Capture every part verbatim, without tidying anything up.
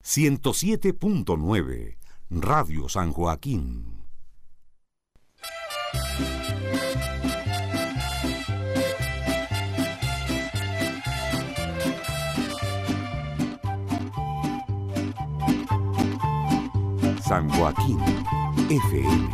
ciento siete punto nueve, Radio San Joaquín. San Joaquín F M.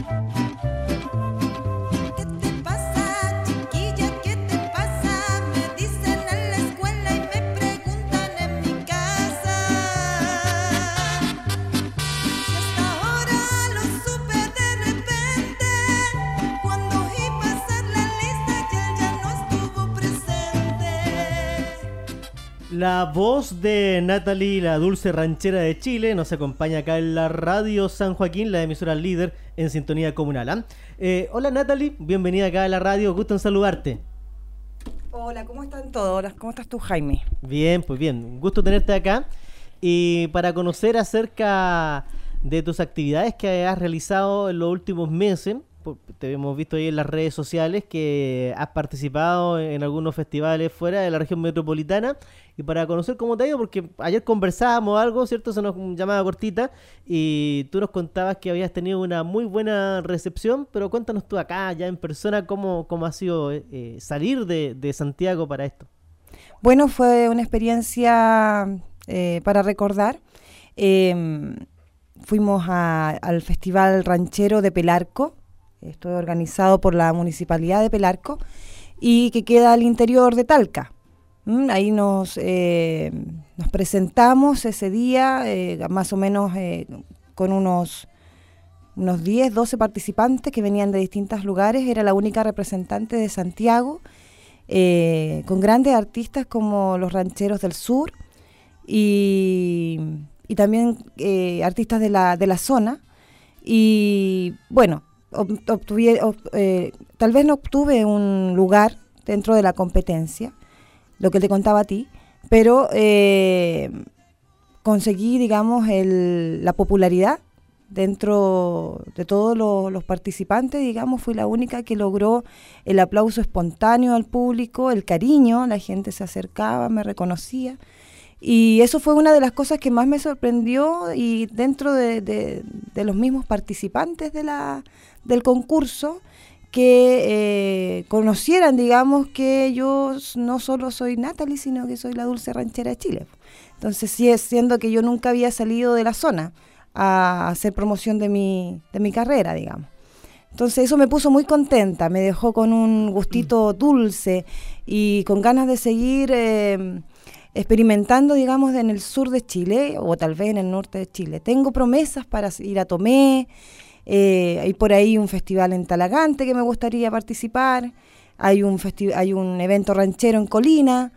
La voz de Natalie, la dulce ranchera de Chile, nos acompaña acá en la Radio San Joaquín, la emisora líder en sintonía comunal. ¿eh? Eh, hola Natalie, bienvenida acá a la radio, gusto en saludarte. Hola, ¿cómo están todos? ¿Cómo estás tú, Jaime? Bien, pues bien, gusto tenerte acá. Y para conocer acerca de tus actividades que has realizado en los últimos meses, te hemos visto ahí en las redes sociales que has participado en algunos festivales fuera de la región metropolitana, y para conocer cómo te ha ido, porque ayer conversábamos algo, ¿cierto? Se nos llamaba cortita y tú nos contabas que habías tenido una muy buena recepción, pero cuéntanos tú acá, ya en persona, cómo, cómo ha sido eh, salir de, de Santiago para esto. Bueno, fue una experiencia eh, para recordar. Eh, fuimos a, al Festival Ranchero de Pelarco. Esto es organizado por la Municipalidad de Pelarco y que queda al interior de Talca. ¿Mm? Ahí nos, eh, nos presentamos ese día, eh, más o menos eh, con unos, unos diez, doce participantes que venían de distintos lugares. Era la única representante de Santiago, eh, con grandes artistas como los Rancheros del Sur y, y también eh, artistas de la, de la zona. Y bueno, Obtuve, ob, eh, tal vez no obtuve un lugar dentro de la competencia, lo que te contaba a ti, pero eh, conseguí, digamos, el, la popularidad dentro de todos los, los participantes. Digamos, fui la única que logró el aplauso espontáneo al público, el cariño, la gente se acercaba, me reconocía. Y eso fue una de las cosas que más me sorprendió, y dentro de, de, de los mismos participantes de la, del concurso, que eh, conocieran, digamos, que yo no solo soy Natalie, sino que soy la dulce ranchera de Chile. Entonces, sí, es siendo que yo nunca había salido de la zona a hacer promoción de mi, de mi carrera, digamos. Entonces eso me puso muy contenta, me dejó con un gustito dulce y con ganas de seguir Eh, experimentando, digamos, en el sur de Chile o tal vez en el norte de Chile. Tengo promesas para ir a Tomé, eh, hay por ahí un festival en Talagante que me gustaría participar, hay un festi- hay un evento ranchero en Colina,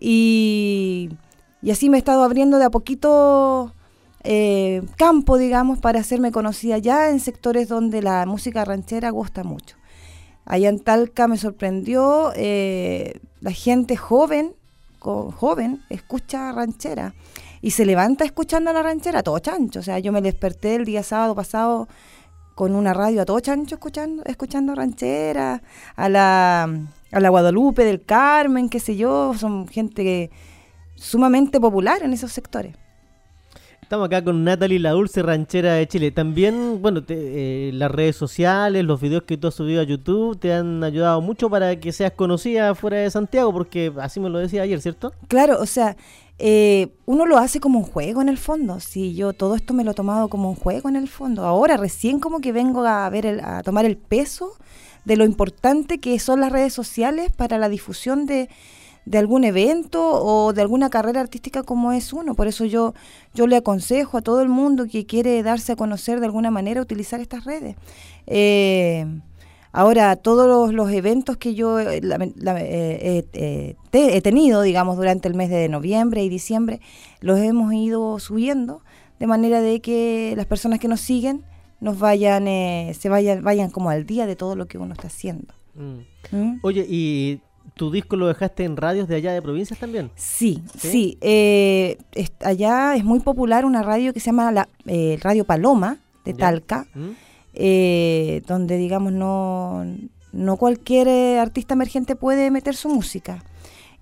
y, y así me he estado abriendo de a poquito eh, campo, digamos, para hacerme conocida ya en sectores donde la música ranchera gusta mucho. Allá en Talca me sorprendió eh, la gente joven, joven escucha ranchera y se levanta escuchando la ranchera a todo chancho. O sea, yo me desperté el día sábado pasado con una radio a todo chancho escuchando escuchando ranchera, a la a la Guadalupe del Carmen, qué sé yo. Son gente que, sumamente popular en esos sectores. Estamos acá con Natalie, la dulce ranchera de Chile. También, bueno, te, eh, las redes sociales, los videos que tú has subido a YouTube te han ayudado mucho para que seas conocida fuera de Santiago, porque así me lo decía ayer, ¿cierto? Claro, o sea, eh, uno lo hace como un juego en el fondo. Sí, yo todo esto me lo he tomado como un juego en el fondo. Ahora recién como que vengo a ver el, a tomar el peso de lo importante que son las redes sociales para la difusión de de algún evento o de alguna carrera artística como es uno. Por eso yo yo le aconsejo a todo el mundo que quiere darse a conocer de alguna manera utilizar estas redes. Eh, ahora, todos los, los eventos que yo la, la, eh, eh, te, he tenido, digamos, durante el mes de noviembre y diciembre, los hemos ido subiendo de manera de que las personas que nos siguen nos vayan, eh, se vayan, vayan como al día de todo lo que uno está haciendo. Mm. ¿Mm? Oye, y ¿tu disco lo dejaste en radios de allá de provincias también? Sí, sí. sí. Eh, es, allá es muy popular una radio que se llama la eh, Radio Paloma de Talca, ¿Mm? eh, donde, digamos, no, no cualquier eh, artista emergente puede meter su música.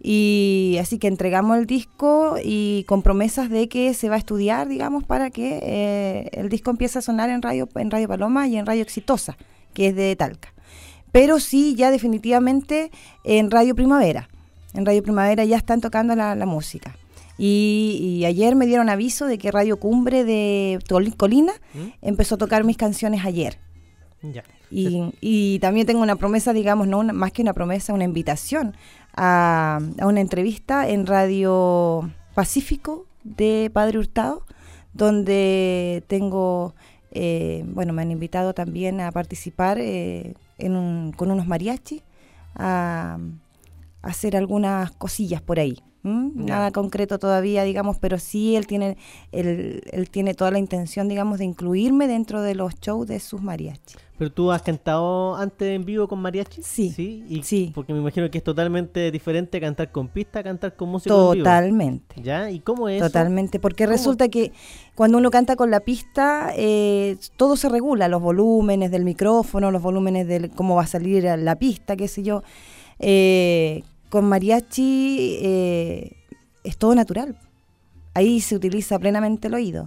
Y así que entregamos el disco y con promesas de que se va a estudiar, digamos, para que eh, el disco empiece a sonar en Radio, en Radio Paloma y en Radio Exitosa, que es de Talca. Pero sí, ya definitivamente en Radio Primavera. En Radio Primavera ya están tocando la, la música. Y, y ayer me dieron aviso de que Radio Cumbre de Tol- Colina ¿Mm? empezó a tocar mis canciones ayer. Ya. Y, y también tengo una promesa, digamos, no una, más que una promesa, una invitación a, a una entrevista en Radio Pacífico de Padre Hurtado, donde tengo, eh, bueno, me han invitado también a participar eh, en un, con unos mariachis a, a hacer algunas cosillas por ahí. ¿Mm? Nada concreto todavía, digamos, pero sí él tiene él, él tiene toda la intención, digamos, de incluirme dentro de los shows de sus mariachis. ¿Pero tú has cantado antes en vivo con mariachi? Sí. ¿Sí? Y sí. Porque me imagino que es totalmente diferente cantar con pista a cantar con música en vivo. Totalmente. ¿Ya? ¿Y cómo es Totalmente, eso? porque ¿Cómo? Resulta que cuando uno canta con la pista, eh, todo se regula, los volúmenes del micrófono, los volúmenes de cómo va a salir la pista, qué sé yo. Eh, con mariachi eh, es todo natural. Ahí se utiliza plenamente el oído.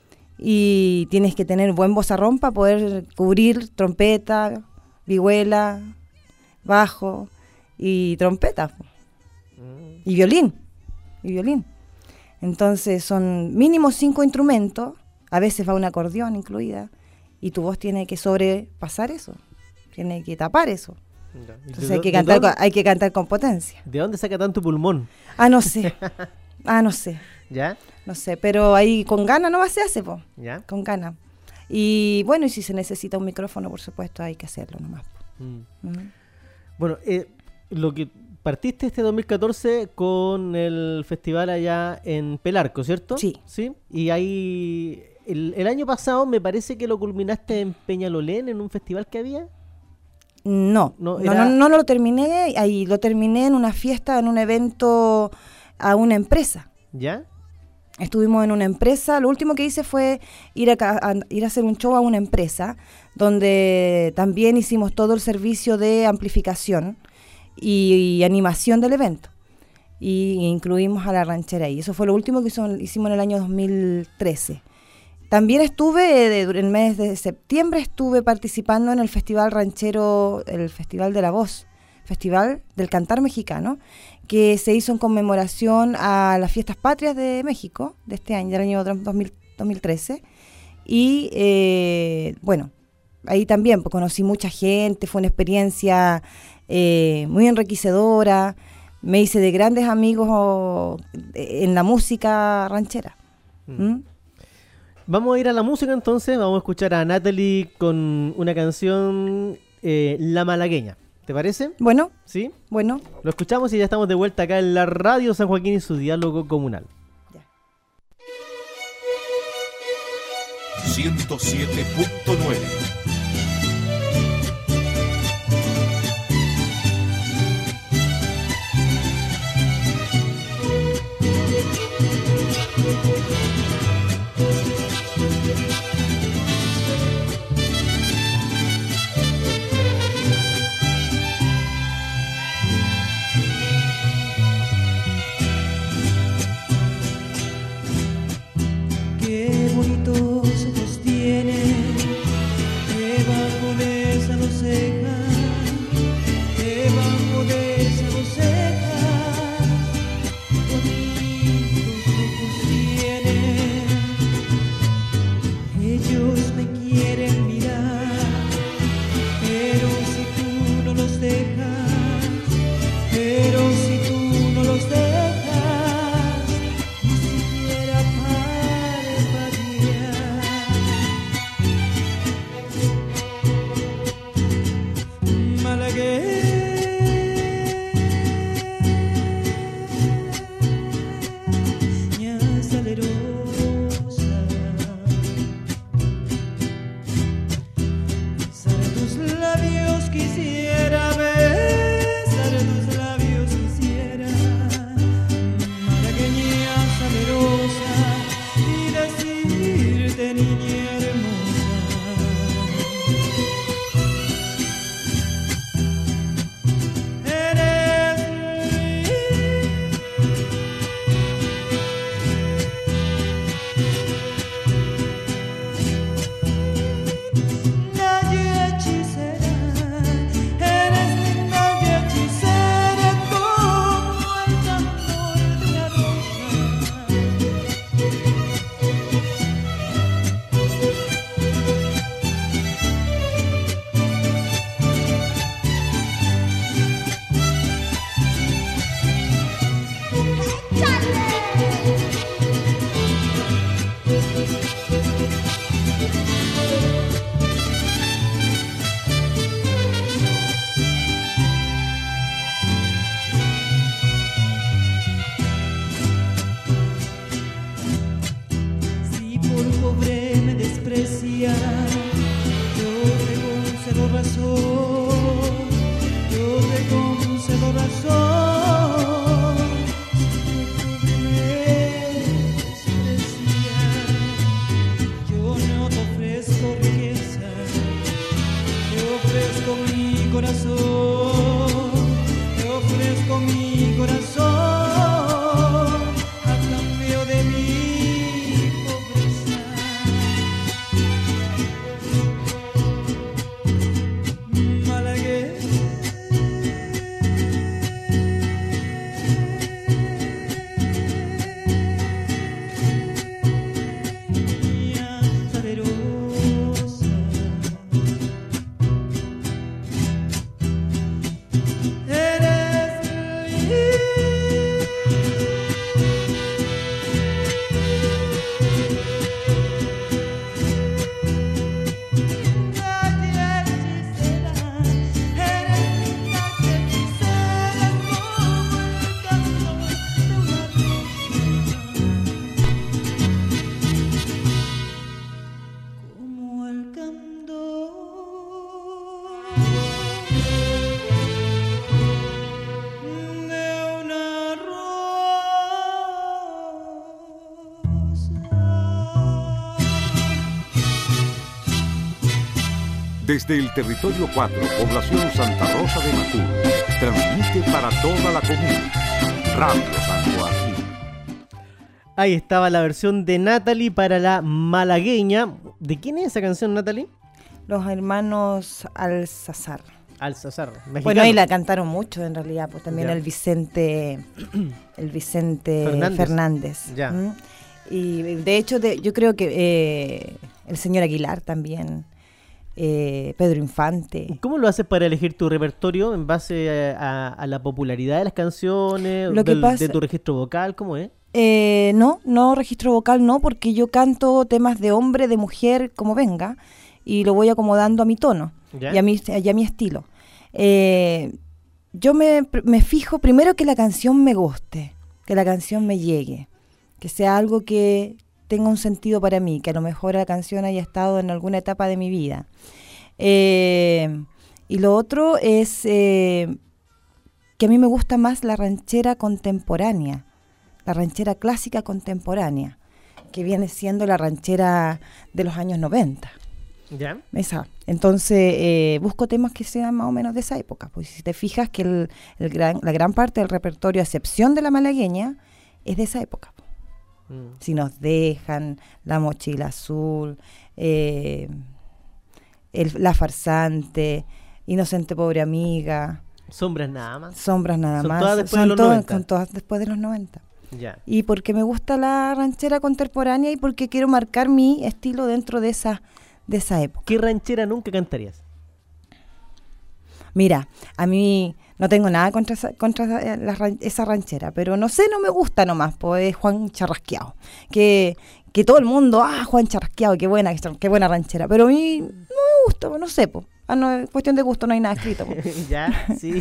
Y tienes que tener buen vozarrón para poder cubrir trompeta, vihuela, bajo y trompeta. Mm. Y violín. Y violín. Entonces son mínimo cinco instrumentos, a veces va un acordeón incluida, y tu voz tiene que sobrepasar eso, tiene que tapar eso. Entonces hay que, cantar con, hay que cantar con potencia. ¿De dónde saca tanto pulmón? Ah, no sé. Ah, no sé. ¿Ya? No sé, pero ahí con ganas no se hace, po. ¿Ya? Con ganas. Y bueno, y si se necesita un micrófono, por supuesto, hay que hacerlo nomás. Mm. Mm. Bueno, eh, lo que partiste este dos mil catorce con el festival allá en Pelarco, ¿cierto? Sí. Sí. Y ahí, el, el año pasado me parece que lo culminaste en Peñalolén, en un festival que había. No, no, no, era... no, no lo terminé, ahí lo terminé en una fiesta, en un evento a una empresa. ¿Ya? Estuvimos en una empresa, lo último que hice fue ir a, a, ir a hacer un show a una empresa, donde también hicimos todo el servicio de amplificación y, y animación del evento. Y incluimos a la ranchera ahí. Eso fue lo último que hizo, hicimos en el año dos mil trece. También estuve, en el mes de septiembre, estuve participando en el Festival Ranchero, el Festival de la Voz, Festival del Cantar Mexicano, que se hizo en conmemoración a las Fiestas Patrias de México, de este año, del año dos mil trece. Y eh, bueno, ahí también pues, conocí mucha gente, fue una experiencia eh, muy enriquecedora, me hice de grandes amigos en la música ranchera. Mm. ¿Mm? Vamos a ir a la música entonces, vamos a escuchar a Natalie con una canción, eh, La Malagueña. ¿Te parece? Bueno. ¿Sí? Bueno. Lo escuchamos y ya estamos de vuelta acá en la Radio San Joaquín y su diálogo comunal. Ya. ciento siete punto nueve. Qué bonitos ojos tiene, debajo de esa dos cejas, debajo de esa dos cejas, bonitos ojos tiene. Ellos me quieren mirar, pero si tú no los dejas, pero si tú no los dejas, eres concedo razón, yo te concedo razón. Si me desprecias, yo no te ofrezco riqueza, te ofrezco mi corazón, te ofrezco mi corazón a cambio de mi pobreza. Malagueña salerosa, eres como el candor de una rosa. Desde el territorio cuatro, población Santa Rosa de Macul, transmite para toda la comuna Radio San Joaquín. Ahí estaba la versión de Natalie para la malagueña. ¿De quién es esa canción, Natalie? Los hermanos Alzazar. Alzazar, mexicano. Bueno, ahí la cantaron mucho en realidad, pues también Ya. el Vicente, el Vicente Fernández. Fernández. Ya. ¿Mm? Y de hecho de- yo creo que eh, el señor Aguilar también, eh, Pedro Infante. ¿Cómo lo haces para elegir tu repertorio en base a, a- a la popularidad de las canciones, Lo que del- pasa- de tu registro vocal? ¿Cómo es? Eh, no, no registro vocal, no, porque yo canto temas de hombre, de mujer, como venga, y lo voy acomodando a mi tono ¿Ya? y a mi, y a mi estilo. Eh, yo me, me fijo primero que la canción me guste, que la canción me llegue, que sea algo que tenga un sentido para mí, que a lo mejor la canción haya estado en alguna etapa de mi vida. Eh, y lo otro es eh, que a mí me gusta más la ranchera contemporánea, la ranchera clásica contemporánea, que viene siendo la ranchera de los años noventa. ¿Ya? Esa. Entonces, eh, busco temas que sean más o menos de esa época. Pues si te fijas que el, el gran, la gran parte del repertorio, a excepción de la malagueña, es de esa época. Mm. Si nos dejan, La mochila azul, eh, el, La farsante, Inocente pobre amiga, Sombras nada más. Sombras nada Son más. todas después de Son los todas- noventa. son todas después de los noventa. Ya. Y porque me gusta la ranchera contemporánea y porque quiero marcar mi estilo dentro de esa, de esa época. ¿Qué ranchera nunca cantarías? Mira, a mí no tengo nada contra esa, contra esa, la ran- esa ranchera, pero no sé, no me gusta nomás, pues es Juan Charrasqueado. Que, que todo el mundo, ah, Juan Charrasqueado, qué buena, qué buena ranchera. Pero a mí no me gusta, pues, no sé, pues. Ah, no, es cuestión de gusto, no hay nada escrito. Pues. Ya, sí.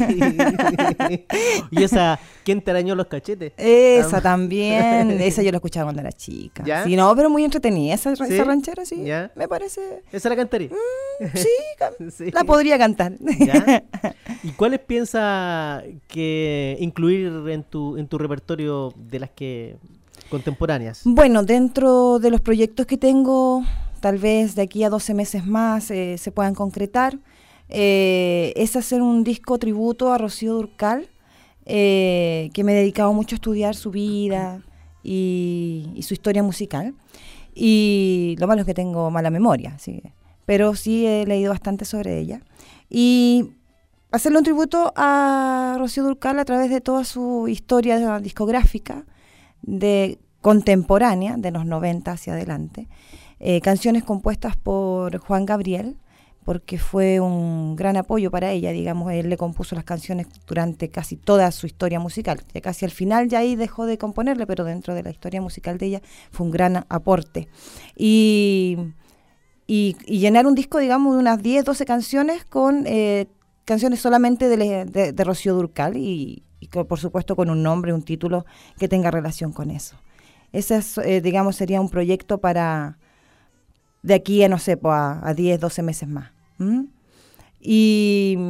Y esa, ¿quién te arañó los cachetes? Esa Ah. también, esa yo la escuchaba cuando era chica. ¿Ya? Sí, no, pero muy entretenida, esa, ¿Sí? esa ranchera, sí, ¿Ya? me parece... ¿Esa la cantaría? Sí, ca- Sí. la podría cantar. ¿Ya? ¿Y cuáles piensas que incluir en tu, en tu repertorio de las que contemporáneas? Bueno, dentro de los proyectos que tengo, tal vez de aquí a doce meses más eh, se puedan concretar, eh, es hacer un disco tributo a Rocío Dúrcal, eh, que me he dedicado mucho a estudiar su vida y, y su historia musical. Y lo malo es que tengo mala memoria, ¿sí? Pero sí he leído bastante sobre ella. Y hacerle un tributo a Rocío Dúrcal a través de toda su historia discográfica, de contemporánea, de los noventa hacia adelante. Eh, canciones compuestas por Juan Gabriel, porque fue un gran apoyo para ella, digamos, él le compuso las canciones durante casi toda su historia musical. Ya casi al final ya ahí dejó de componerle, pero dentro de la historia musical de ella fue un gran aporte. Y, y, y llenar un disco, digamos, de unas diez, doce canciones con eh, canciones solamente de, de, de Rocío Dúrcal y, y con, por supuesto con un nombre, un título que tenga relación con eso. Ese, es, eh, digamos, sería un proyecto para de aquí a, no sé, pues, a, a diez, doce meses más. ¿Mm? Y,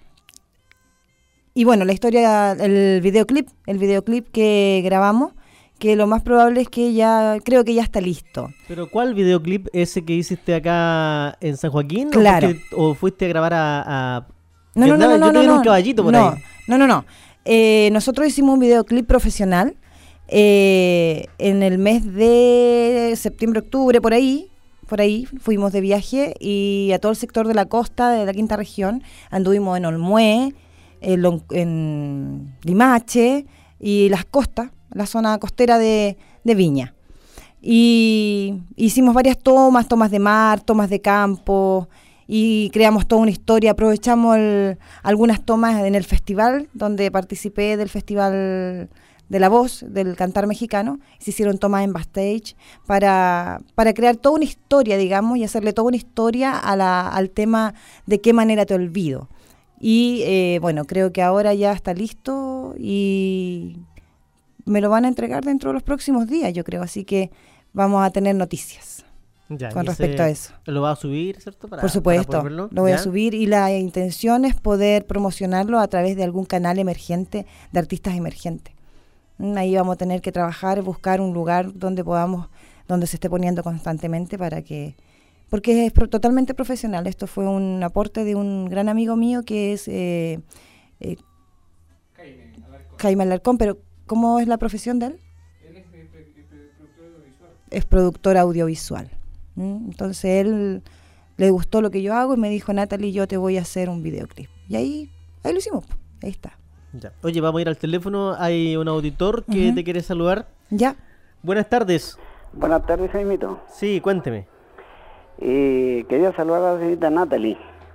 y bueno, la historia, el videoclip, el videoclip que grabamos, que lo más probable es que ya, creo que ya está listo. ¿Pero cuál videoclip? ¿Ese que hiciste acá en San Joaquín? Claro. ¿O fuiste, o fuiste a grabar a...? a... No, no, no, andaba, no, yo no, te vi no, un caballito por no, ahí. no, no, no. Eh, nosotros hicimos un videoclip profesional eh, en el mes de septiembre, octubre, por ahí, por ahí fuimos de viaje y a todo el sector de la costa de la quinta región anduvimos en Olmué, en, Lon- en Limache y las costas, la zona costera de, de Viña. Y hicimos varias tomas, tomas de mar, tomas de campo, y creamos toda una historia. Aprovechamos el- algunas tomas en el festival, donde participé del Festival de la Voz, del Cantar Mexicano. Se hicieron tomas en backstage para, para crear toda una historia, digamos, y hacerle toda una historia a la, al tema de qué manera te olvido. Y eh, bueno, creo que ahora ya está listo y me lo van a entregar dentro de los próximos días, yo creo. Así que vamos a tener noticias Ya, con y respecto ese a eso. ¿Lo vas a subir, cierto? Para, Por supuesto, para poder verlo, lo voy ¿ya? a subir y la intención es poder promocionarlo a través de algún canal emergente de artistas emergentes. Mm, Ahí vamos a tener que trabajar, buscar un lugar donde podamos, donde se esté poniendo constantemente para que, porque es pro- totalmente profesional. Esto fue un aporte de un gran amigo mío que es eh, eh, Jaime Alarcón, pero ¿cómo es la profesión de él? Es productor audiovisual. ¿Mm? Entonces él le gustó lo que yo hago y me dijo, Natalie, yo te voy a hacer un videoclip. Y ahí, ahí lo hicimos, po. Ahí está. Ya. Oye, vamos a ir al teléfono. Hay un auditor que Ujú. te quiere saludar. Ya. Buenas tardes. Buenas tardes, Jaimito. Sí, cuénteme. Eh, quería saludar a la señorita Natalie.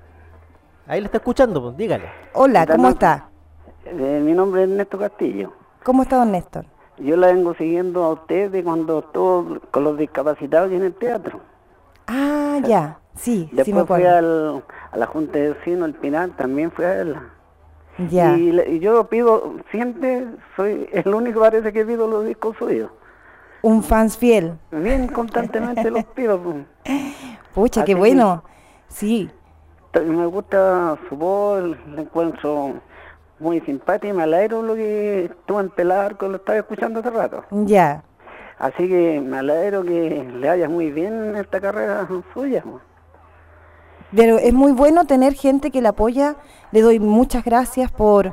Ahí le está escuchando, pues, dígale. Hola, ¿Qué tal, ¿cómo Nat- está? Eh, mi nombre es Ernesto Castillo. ¿Cómo está, don Néstor? Yo la vengo siguiendo a usted de cuando estuvo con los discapacitados y en el teatro. Ah, ya. Sí, sí me Después fui acuerdo. al, a la Junta de Vecinos, el Pinar, también fui a verla. Ya. Y, le- y yo pido, siempre soy el único parece que pido los discos suyos. Un fans fiel. Bien constantemente los pido. pues. Pucha, Así qué que- bueno. Sí. T- Me gusta su voz, la encuentro muy simpática y me alegro lo que estuvo en Pelarco, lo estaba escuchando hace rato. Ya. Así que me alegro que le vaya muy bien en esta carrera suya. pues. Pero es muy bueno tener gente que la apoya. Le doy muchas gracias por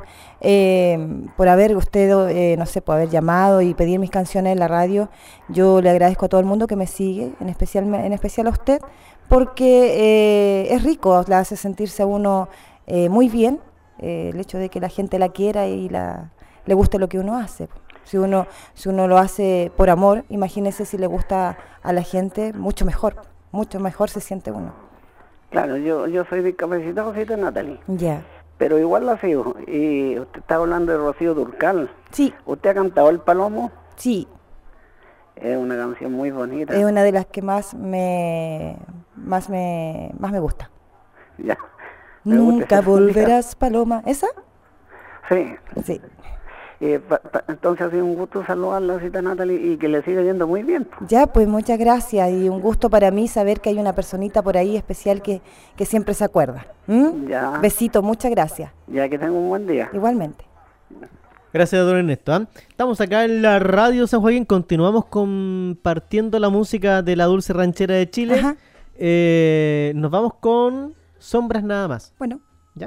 eh, por haber usted, eh, no sé, por haber llamado y pedir mis canciones en la radio. Yo le agradezco a todo el mundo que me sigue, en especial, en especial a usted, porque eh, es rico, la hace sentirse a uno eh, muy bien, eh, el hecho de que la gente la quiera y la, le guste lo que uno hace. Si uno, si uno lo hace por amor, imagínese si le gusta a la gente, mucho mejor, mucho mejor se siente uno. Claro, yo yo soy discapacitado, sí, Natalie, Ya. pero igual la sigo. Y usted está hablando de Rocío Durcal. Sí, ¿Usted ha cantado El Palomo? sí, Es una canción muy bonita. es una de las que más me más me más me gusta. Ya. Me gusta Nunca esa volverás, Paloma. ¿Esa? Sí. Sí. Eh, pa- pa- entonces ha sido un gusto saludarla, cita Natalie, y que le siga yendo muy bien. pues. Ya, pues muchas gracias y un gusto para mí saber que hay una personita por ahí especial que, que siempre se acuerda. ¿Mm? Ya. Besito, muchas gracias. Ya que tenga un buen día. Igualmente. Gracias, don Ernesto. ¿ah? Estamos acá en la radio San Joaquín. Continuamos compartiendo la música de la dulce ranchera de Chile. Ajá. Eh, nos vamos con Sombras nada más. Bueno. ¿Ya?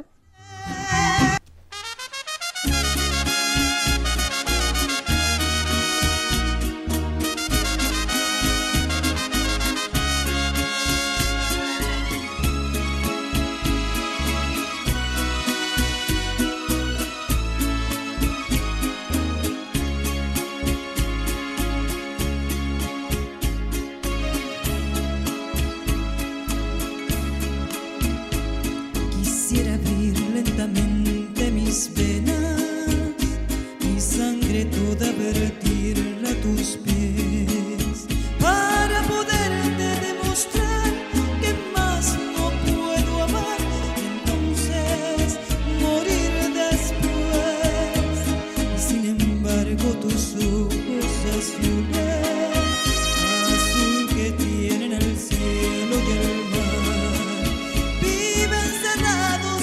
Quisiera abrir lentamente mis venas, mi sangre toda vertirla a tus pies, para poderte demostrar que más no puedo amar, y entonces morir después. Y sin embargo tus ojos azules, azul que tienen el cielo y el mar, viven cerrados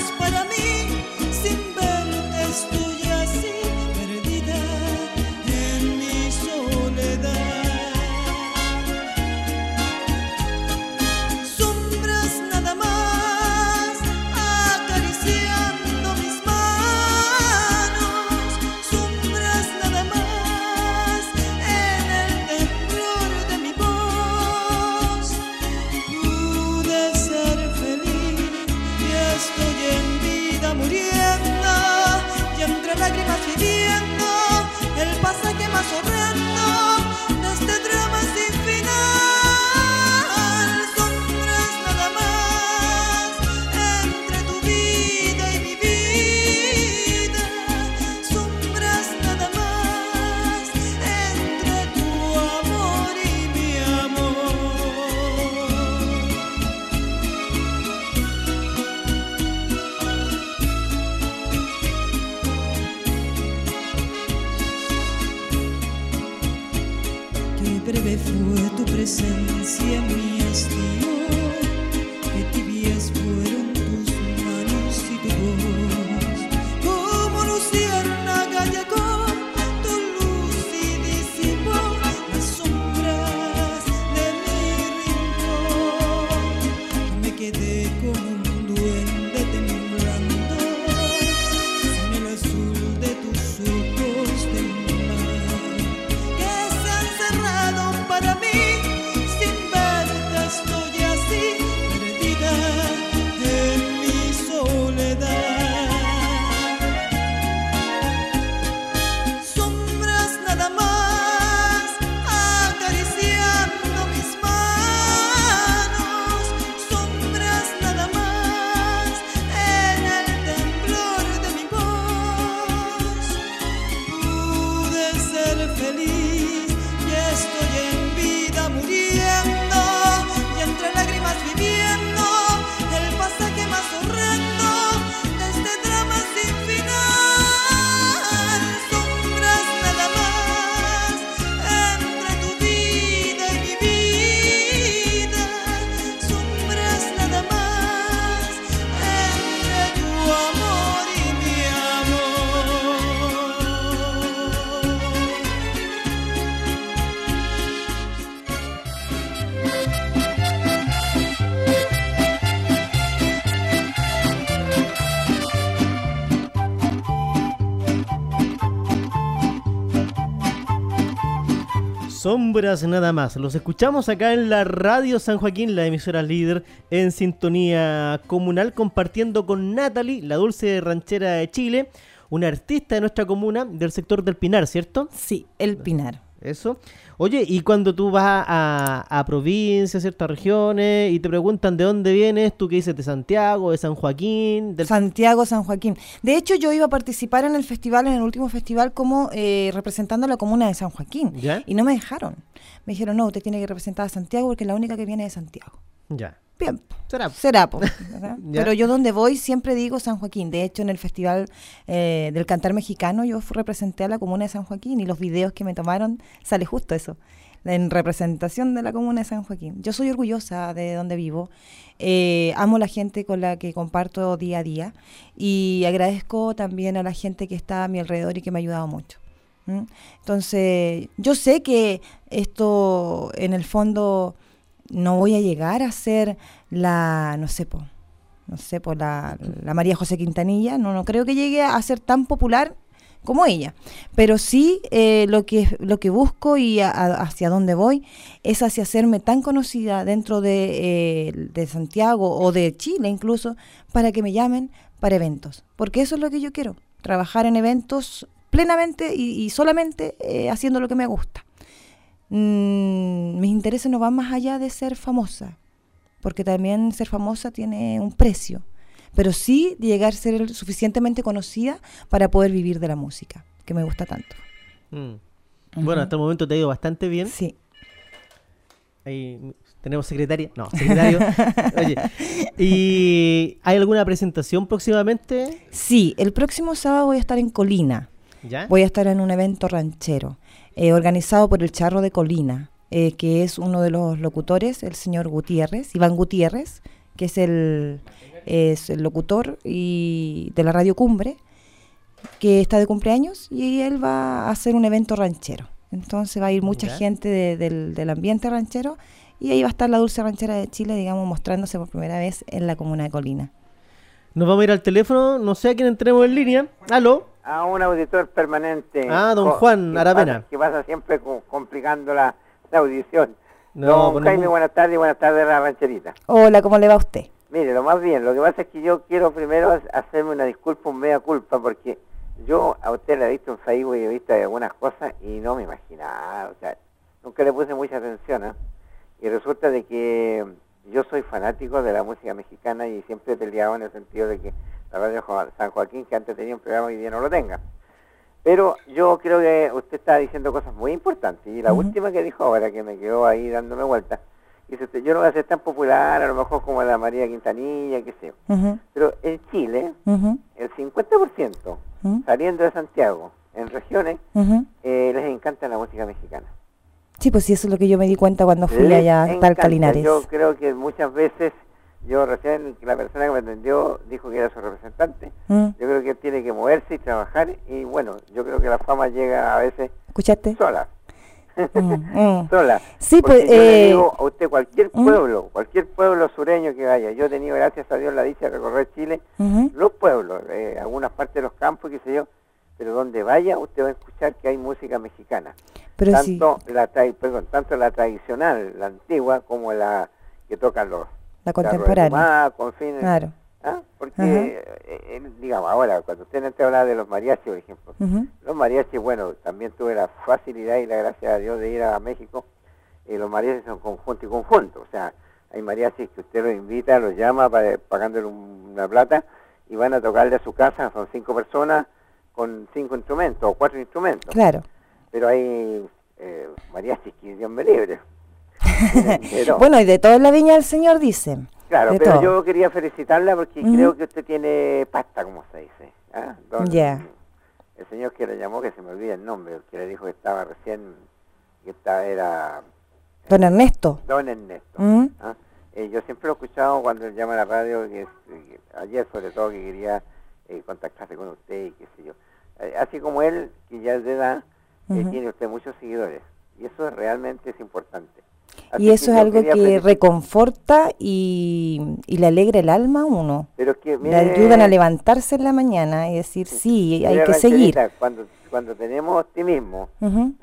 Sombras nada más. Los escuchamos acá en la Radio San Joaquín, la emisora líder en sintonía comunal, compartiendo con Natalie, la dulce ranchera de Chile, una artista de nuestra comuna del sector del Pinar, ¿cierto? Sí, el Pinar. Eso. Oye, y cuando tú vas a, a provincias, ciertas regiones, y te preguntan de dónde vienes, ¿tú qué dices? ¿De Santiago, de San Joaquín? Del... Santiago, San Joaquín. De hecho, yo iba a participar en el festival, en el último festival, como eh, representando a la comuna de San Joaquín. ¿Ya? Y no me dejaron. Me dijeron, no, usted tiene que representar a Santiago porque es la única que viene de Santiago. Ya. Bien, será, será po, pero yo donde voy siempre digo San Joaquín. De hecho, en el Festival eh, del Cantar Mexicano yo representé a la comuna de San Joaquín y los videos que me tomaron sale justo eso, en representación de la comuna de San Joaquín. Yo soy orgullosa de donde vivo, eh, amo la gente con la que comparto día a día y agradezco también a la gente que está a mi alrededor y que me ha ayudado mucho. ¿Mm? Entonces, yo sé que esto en el fondo... no voy a llegar a ser la, no sé, po, no sé, po, la, la María José Quintanilla, no, no creo que llegue a ser tan popular como ella, pero sí eh, lo que lo que busco y a, a, hacia dónde voy es hacia hacerme tan conocida dentro de, eh, de Santiago o de Chile incluso, para que me llamen para eventos, porque eso es lo que yo quiero, trabajar en eventos plenamente y, y solamente eh, haciendo lo que me gusta. Mm, mis intereses no van más allá de ser famosa, porque también ser famosa tiene un precio, pero sí de llegar a ser suficientemente conocida para poder vivir de la música, que me gusta tanto. Mm. Uh-huh. Bueno, hasta el momento te ha ido bastante bien. Sí. Ahí tenemos secretaria, no, secretario. Oye, ¿y hay alguna presentación próximamente? Sí, el próximo sábado voy a estar en Colina. ¿Ya? Voy a estar en un evento ranchero. Eh, organizado por el Charro de Colina, eh, que es uno de los locutores, el señor Gutiérrez, Iván Gutiérrez, que es el, es el locutor y de la Radio Cumbre, que está de cumpleaños, y él va a hacer un evento ranchero. Entonces va a ir mucha ¿Ya? gente de, del, del ambiente ranchero, y ahí va a estar la dulce ranchera de Chile, digamos, mostrándose por primera vez en la comuna de Colina. Nos vamos a ir al teléfono, no sé a quién tenemos en línea. ¿Aló? A un auditor permanente. Ah, don Juan Aravena. Pasa, que pasa siempre co complicando la, la audición. No, don pues Jaime, no... buenas tardes y buenas tardes a la rancherita. Hola, ¿cómo le va a usted? Mire, lo más bien, lo que pasa es que yo quiero primero hacerme una disculpa, un mea culpa, porque yo a usted le he visto en Facebook y he visto algunas cosas y no me imaginaba, o sea, nunca le puse mucha atención, ¿eh? Y resulta de que yo soy fanático de la música mexicana y siempre he peleado en el sentido de que la Radio San Joaquín, que antes tenía un programa, hoy día no lo tenga. Pero yo creo que usted está diciendo cosas muy importantes. Y la uh-huh. última que dijo ahora, que me quedó ahí dándome vuelta, dice usted, yo no voy a ser tan popular, a lo mejor como la María Quintanilla, qué sé yo. Uh-huh. Pero en Chile, uh-huh. el cincuenta por ciento uh-huh. saliendo de Santiago, en regiones, uh-huh. eh, les encanta la música mexicana. Sí, pues sí, eso es lo que yo me di cuenta cuando fui les allá a tal Calinares. Yo creo que muchas veces... Yo recién, la persona que me atendió dijo que era su representante. Mm. Yo creo que él tiene que moverse y trabajar. Y bueno, yo creo que la fama llega a veces ¿Escuchaste? sola. Mm, mm. sola. Sí, porque pues, yo eh... le digo a usted, cualquier pueblo, mm. cualquier pueblo sureño que vaya. Yo he tenido, gracias a Dios, la dicha de recorrer Chile, mm-hmm. los pueblos, eh, algunas partes de los campos, qué sé yo. Pero donde vaya, usted va a escuchar que hay música mexicana. Pero tanto, sí. la tra- perdón, tanto la tradicional, la antigua, como la que tocan los... La contemporánea. Con fines, claro. ¿ah? Porque, uh-huh. eh, digamos, ahora, cuando usted te habla de los mariachis, por ejemplo, uh-huh. los mariachis, bueno, también tuve la facilidad y la gracia de Dios de ir a México, y los mariachis son conjunto y conjunto, o sea, hay mariachis que usted los invita, los llama para, pagándole una plata, y van a tocarle a su casa, son cinco personas, con cinco instrumentos, o cuatro instrumentos. Claro. Pero hay eh, mariachis que Dios me libre. Bueno, y de toda la viña del Señor dicen. Claro, de pero todo. yo quería felicitarla porque uh-huh. creo que usted tiene pasta, como se dice. ¿Ah? Don, yeah. El señor que le llamó, que se me olvida el nombre, el que le dijo que estaba recién, que estaba, era... Don Ernesto. Don Ernesto. Uh-huh. ¿Ah? Eh, yo siempre lo he escuchado cuando él llama a la radio, que, es, que ayer sobre todo, que quería eh, contactarse con usted y qué sé yo. Eh, así como él, que ya es de edad, uh-huh. eh, tiene usted muchos seguidores. Y eso realmente es importante. Así y eso es algo que felicitar. reconforta y, y le alegra el alma a uno. Pero que, mire, le ayudan a levantarse en la mañana y decir, sí, sí hay que seguir. Cuando, cuando tenemos optimismo, uh-huh. ¿ah?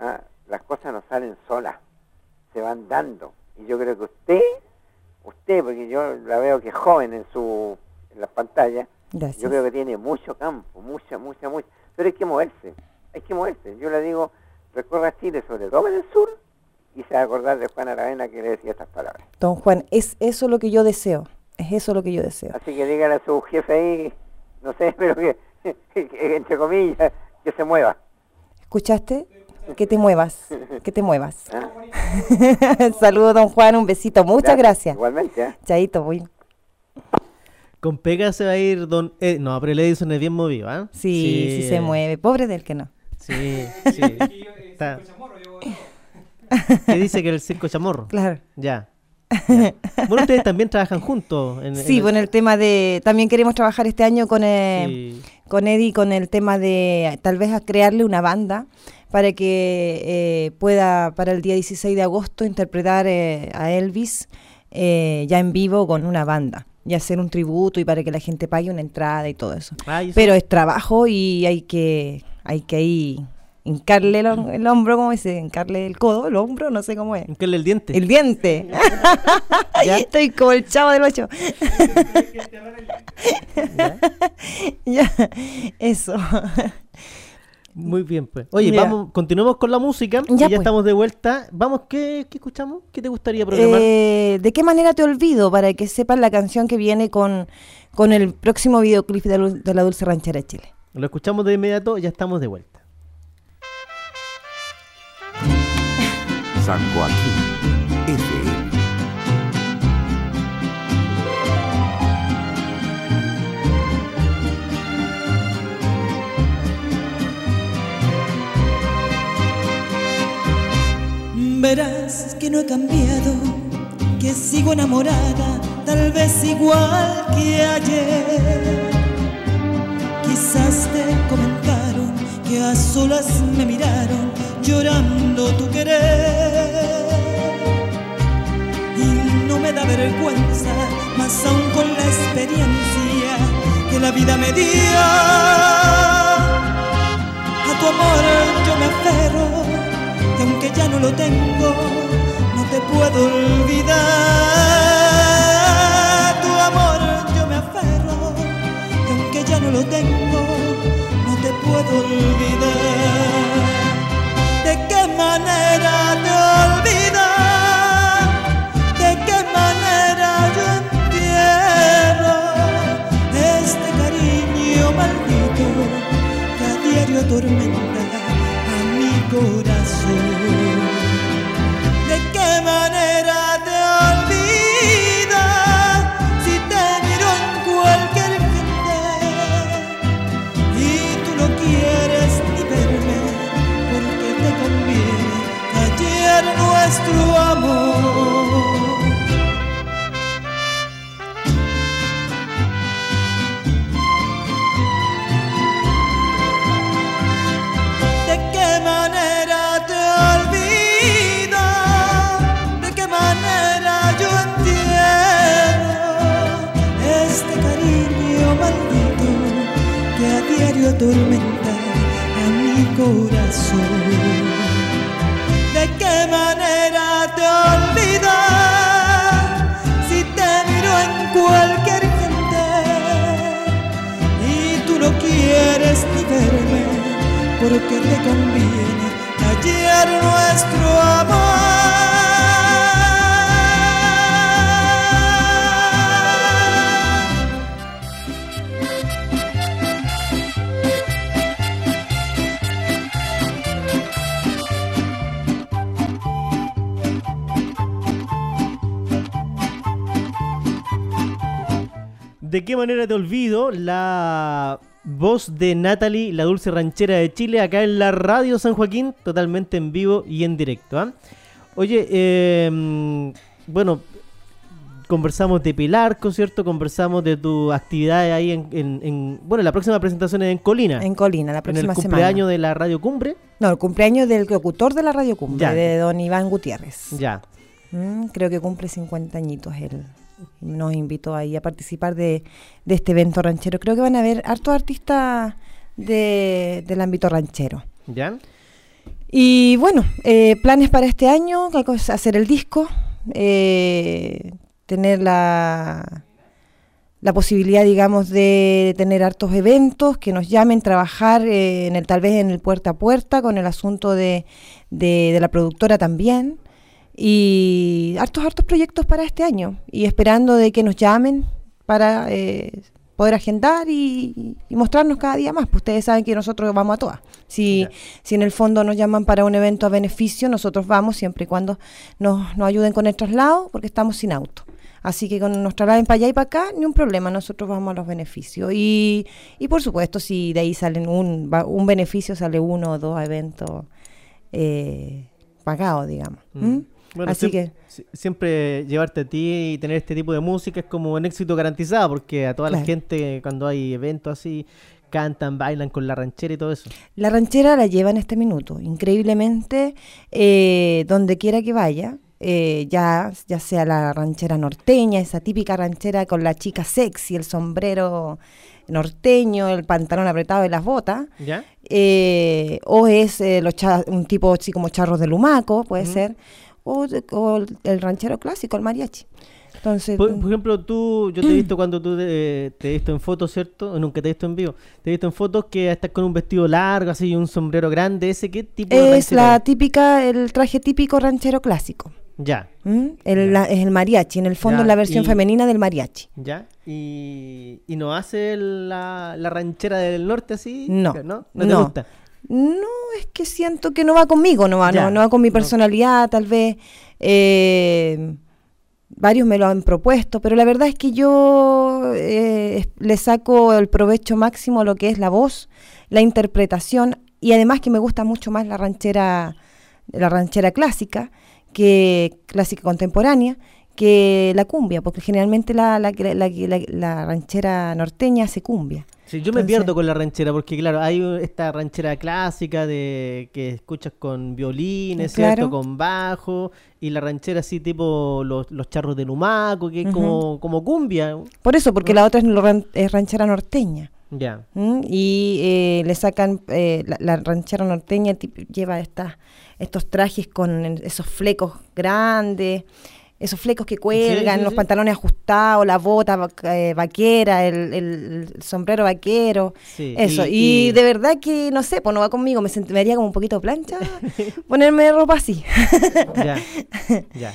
las cosas no salen solas, se van dando. Y yo creo que usted, usted, porque yo la veo que es joven en su en las pantallas, Gracias. yo creo que tiene mucho campo, mucha, mucha, mucha. Pero hay que moverse, hay que moverse. Yo le digo, recorra Chile, sobre todo en el sur, y se va a acordar de Juan Aravena que le decía estas palabras. Don Juan, es eso lo que yo deseo. Es eso lo que yo deseo. Así que dígale a su jefe ahí, no sé, pero que, que entre comillas, que se mueva. ¿Escuchaste? Que te muevas, que te muevas. ¿Ah? Saludos, don Juan, un besito. Muchas gracias. Igualmente, ¿eh? Chaito, muy... Con pega se va a ir don... Eh, no, pero el Edison es bien movido, ¿ah? Sí, sí, se mueve. Pobre del que no. Sí, sí. Está. ¿Qué dice que era el circo chamorro? Claro. Ya. ya. Bueno, ustedes también trabajan juntos. En, Sí, en con el tema de... También queremos trabajar este año con, eh, Sí. con Eddie, con el tema de tal vez a crearle una banda para que eh, pueda para el día dieciséis de agosto interpretar eh, a Elvis eh, ya en vivo con una banda y hacer un tributo y para que la gente pague una entrada y todo eso. Ah, ¿y eso? Pero es trabajo y hay que hay que ahí hincarle el, hom- el hombro, ¿cómo dice? Hincarle el codo, el hombro, no sé cómo es. Hincarle el diente. El diente. Estoy como el chavo del ocho. Ya, eso. Muy bien, pues. Oye, Ya. vamos, continuemos con la música. Ya, Ya, ya pues. estamos de vuelta. Vamos, ¿qué, qué escuchamos? ¿Qué te gustaría programar? Eh, ¿De qué manera te olvido? Para que sepan la canción que viene con, con el próximo videoclip de, Lu- de la Dulce Ranchera de Chile. Lo escuchamos de inmediato, ya estamos de vuelta. San Joaquín F M. Verás que no he cambiado, que sigo enamorada, tal vez igual que ayer. Quizás te comentaron que a solas me miraron llorando tu querer. Y no me da vergüenza, más aún con la experiencia que la vida me dio. A tu amor yo me aferro, que aunque ya no lo tengo, no te puedo olvidar. Tu amor yo me aferro, que aunque ya no lo tengo, no te puedo olvidar. ¿De qué manera te olvidar? ¿De qué manera yo entierro este cariño maldito que a diario atormenta a mi corazón? ¿De qué manera te olvidas si te miro en cualquier gente y tú no quieres ni verme porque te conviene ayer nuestro amor? ¿De qué manera te olvido? ¿De qué manera yo entierro este cariño maldito que a diario atormenta a mi corazón? ¿De qué manera te olvidas si te miro en cualquier gente y tú no quieres ni verme porque te conviene ayer nuestro ¿De qué manera te olvido? La voz de Natalie, la Dulce Ranchera de Chile, acá en la radio San Joaquín, totalmente en vivo y en directo. ¿Ah? Oye, eh, bueno, conversamos de Pilarco, ¿cierto? Conversamos de tus actividades ahí en, en, en- bueno, la próxima presentación es en Colina. En Colina, la en próxima el semana. cumpleaños de la Radio Cumbre. No, el cumpleaños del locutor de la Radio Cumbre, Ya. de don Iván Gutiérrez. Ya. Mm, creo que cumple cincuenta añitos él. Nos invitó ahí a participar de, de este evento ranchero. Creo que van a haber hartos artistas de, del ámbito ranchero. ¿Ya? Y bueno, eh, planes para este año, hacer el disco, eh, tener la, la posibilidad, digamos, de tener hartos eventos, que nos llamen, trabajar eh, en el, tal vez en el puerta a puerta, con el asunto de, de, de la productora también, y hartos, hartos proyectos para este año, y esperando de que nos llamen para eh, poder agendar y, y mostrarnos cada día más. Pues ustedes saben que nosotros vamos a todas. Si, si en el fondo nos llaman para un evento a beneficio, nosotros vamos siempre y cuando nos, nos ayuden con el traslado, porque estamos sin auto. Así que cuando nos trasladen para allá y para acá, ni un problema, nosotros vamos a los beneficios. Y, y por supuesto, si de ahí salen un, un beneficio, sale uno o dos eventos eh, pagados, digamos. ¿Mm? ¿Mm? Bueno, Así siempre, que siempre llevarte a ti y tener este tipo de música es como un éxito garantizado, porque a toda claro. la gente cuando hay eventos así cantan, bailan con la ranchera y todo eso. La ranchera la lleva en este minuto, increíblemente, eh, donde quiera que vaya, eh, ya, ya sea la ranchera norteña, esa típica ranchera con la chica sexy, el sombrero norteño, el pantalón apretado y las botas, ¿Ya? Eh, o es eh, los cha- un tipo así como charros de lumaco, puede uh-huh. ser, o, o el, el ranchero clásico, el mariachi. Entonces, por, por ejemplo, tú, yo te he visto cuando tú te, te he visto en fotos, ¿cierto? O nunca te he visto en vivo. Te he visto en fotos que estás con un vestido largo, así, y un sombrero grande. ¿Ese qué tipo de es la es? típica, el traje típico ranchero clásico. Ya. ¿Mm? El, ya. La, es el mariachi, en el fondo ya. es la versión y, femenina del mariachi. Ya. ¿Y, y no hace la, la ranchera del norte así? No. ¿No? ¿No te no. gusta? No, es que siento que no va conmigo, no va, ya. no, no va con mi personalidad, no. Tal vez. Eh, varios me lo han propuesto, pero la verdad es que yo eh, le saco el provecho máximo a lo que es la voz, la interpretación, y además que me gusta mucho más la ranchera, la ranchera clásica, que clásica contemporánea, que la cumbia, porque generalmente la, la, la, la, la, la ranchera norteña hace cumbia. Sí, yo Entonces, me pierdo con la ranchera, porque claro, hay esta ranchera clásica de que escuchas con violines, claro. ¿cierto? Con bajo, y la ranchera así tipo los, los charros de lumaco, que es uh-huh. como, como cumbia. Por eso, porque ¿no? La otra es, lo, es ranchera norteña. Ya. ¿Mm? Y eh, le sacan, eh, la, la ranchera norteña tipo, lleva estas estos trajes con esos flecos grandes, esos flecos que cuelgan, sí, sí, los sí. pantalones ajustados, la bota eh, vaquera, el, el, el sombrero vaquero, sí, eso. Y, y, y de verdad que, no sé, pues no va conmigo, me, sent- me haría como un poquito plancha ponerme ropa así. Ya, ya.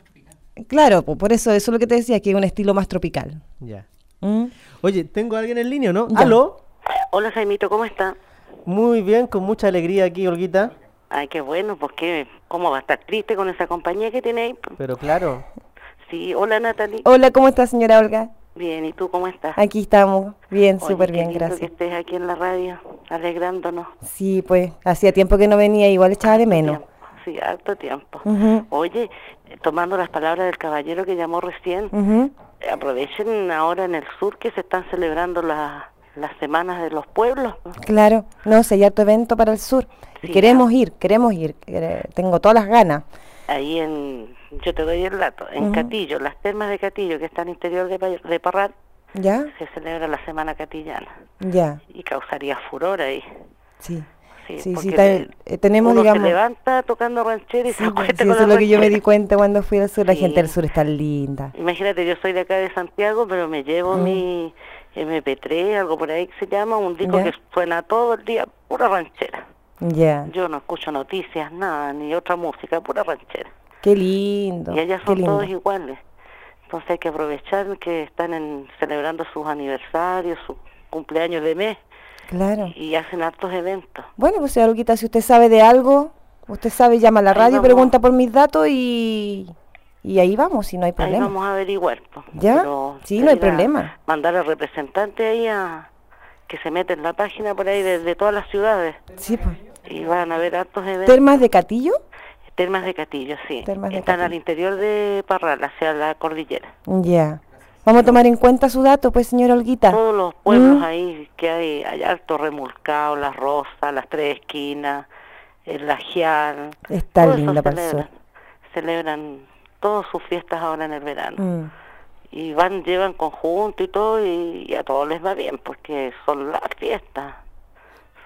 Claro, pues por eso, eso es lo que te decía, que es un estilo más tropical. Ya. ¿Mm? Oye, tengo a alguien en línea, ¿no? Ya. ¿Aló? Hola, Jaimito, ¿cómo está? Muy bien, con mucha alegría aquí, Olguita. Ay, qué bueno, pues qué, ¿cómo va a estar triste con esa compañía que tiene ahí? Pero claro. Sí, hola Natalie. Hola, ¿cómo estás, señora Olga? Bien, ¿y tú cómo estás? Aquí estamos, bien, Oye, súper qué bien, lindo gracias. que estés aquí en la radio, alegrándonos. Sí, pues, hacía tiempo que no venía, igual echaba de menos. Tiempo. Sí, harto tiempo. Uh-huh. Oye, tomando las palabras del caballero que llamó recién, uh-huh. aprovechen ahora en el sur que se están celebrando las las semanas de los pueblos. Claro, no, si hay harto evento para el sur. Sí, queremos ah. ir, queremos ir, tengo todas las ganas. Ahí en, yo te doy el dato, en uh-huh. Catillo, las termas de Catillo, que está al interior de, de Parral, ¿ya? Se celebra la semana catillana. Ya. Y causaría furor ahí. Sí. Sí, sí, sí te, eh, tenemos, uno digamos... se levanta tocando ranchera y sí, se acuesta sí, con eso la es lo que yo me ranchera. di cuenta cuando fui al sur, la sí. gente del sur está linda. Imagínate, yo soy de acá de Santiago, pero me llevo mm. mi eme pe tres, algo por ahí que se llama, un disco ¿ya? Que suena todo el día, pura ranchera. Ya. Yo no escucho noticias, nada, ni otra música, pura ranchera. Qué lindo. Y ellas son lindo. Todos iguales. Entonces hay que aprovechar que están en, celebrando sus aniversarios, sus cumpleaños de mes. Claro. Y hacen hartos eventos. Bueno, pues señora Olguita, si usted sabe de algo, usted sabe, llama a la radio, pregunta por mis datos y, y ahí vamos, si no hay problema. Ahí vamos a averiguar. Pues. ¿Ya? Pero sí, no hay problema. Mandar al representante ahí a que se mete en la página por ahí desde de todas las ciudades. Sí, pues. Y van a ver hartos eventos. ¿Termas de Catillo? Termas de Catillo, sí. Termas de Están Catillo. Al interior de Parral, hacia la cordillera. Ya. Vamos a tomar en cuenta su dato, pues, señora Olguita. Todos los pueblos ¿Mm? ahí que hay, hay Alto Remolcado, Las Rosas, Las Tres Esquinas, el Lajial. Está linda para el sur. Celebran todas sus fiestas ahora en el verano. Mm. Y van, llevan conjunto y todo, y, y a todos les va bien, porque son las fiestas.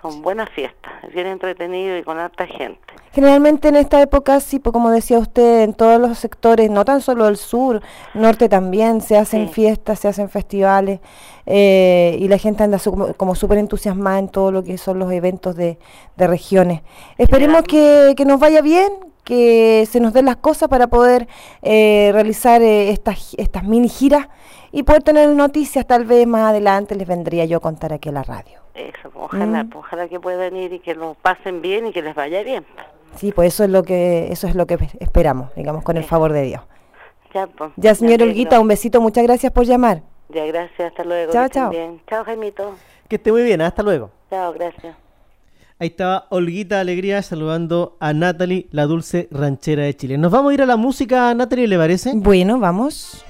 son buenas fiestas, bien entretenido y con harta gente. Generalmente en esta época, sí, pues como decía usted, en todos los sectores, no tan solo el sur, norte también, se hacen Sí. fiestas, se hacen festivales, eh, y la gente anda su- como, como súper entusiasmada en todo lo que son los eventos de, de regiones. Esperemos que, que nos vaya bien, que se nos den las cosas para poder eh, realizar eh, estas, estas mini giras y poder tener noticias. Tal vez más adelante les vendría yo a contar aquí a la radio. Eso, pues, ojalá, Mm. pues, ojalá que puedan ir y que lo pasen bien y que les vaya bien. Sí, pues eso es lo que eso es lo que esperamos, digamos, con el Sí. favor de Dios. Ya, pues, Ya, señora me Olguita, alegro. un besito, muchas gracias por llamar. Ya, gracias, hasta luego. Chao, que estén chao. bien. Chao, Jaimito. Que esté muy bien, hasta luego. Chao, gracias. Ahí estaba Olguita Alegría saludando a Natalie, la dulce ranchera de Chile. Nos vamos a ir a la música, Natalie, ¿le parece? Bueno, vamos.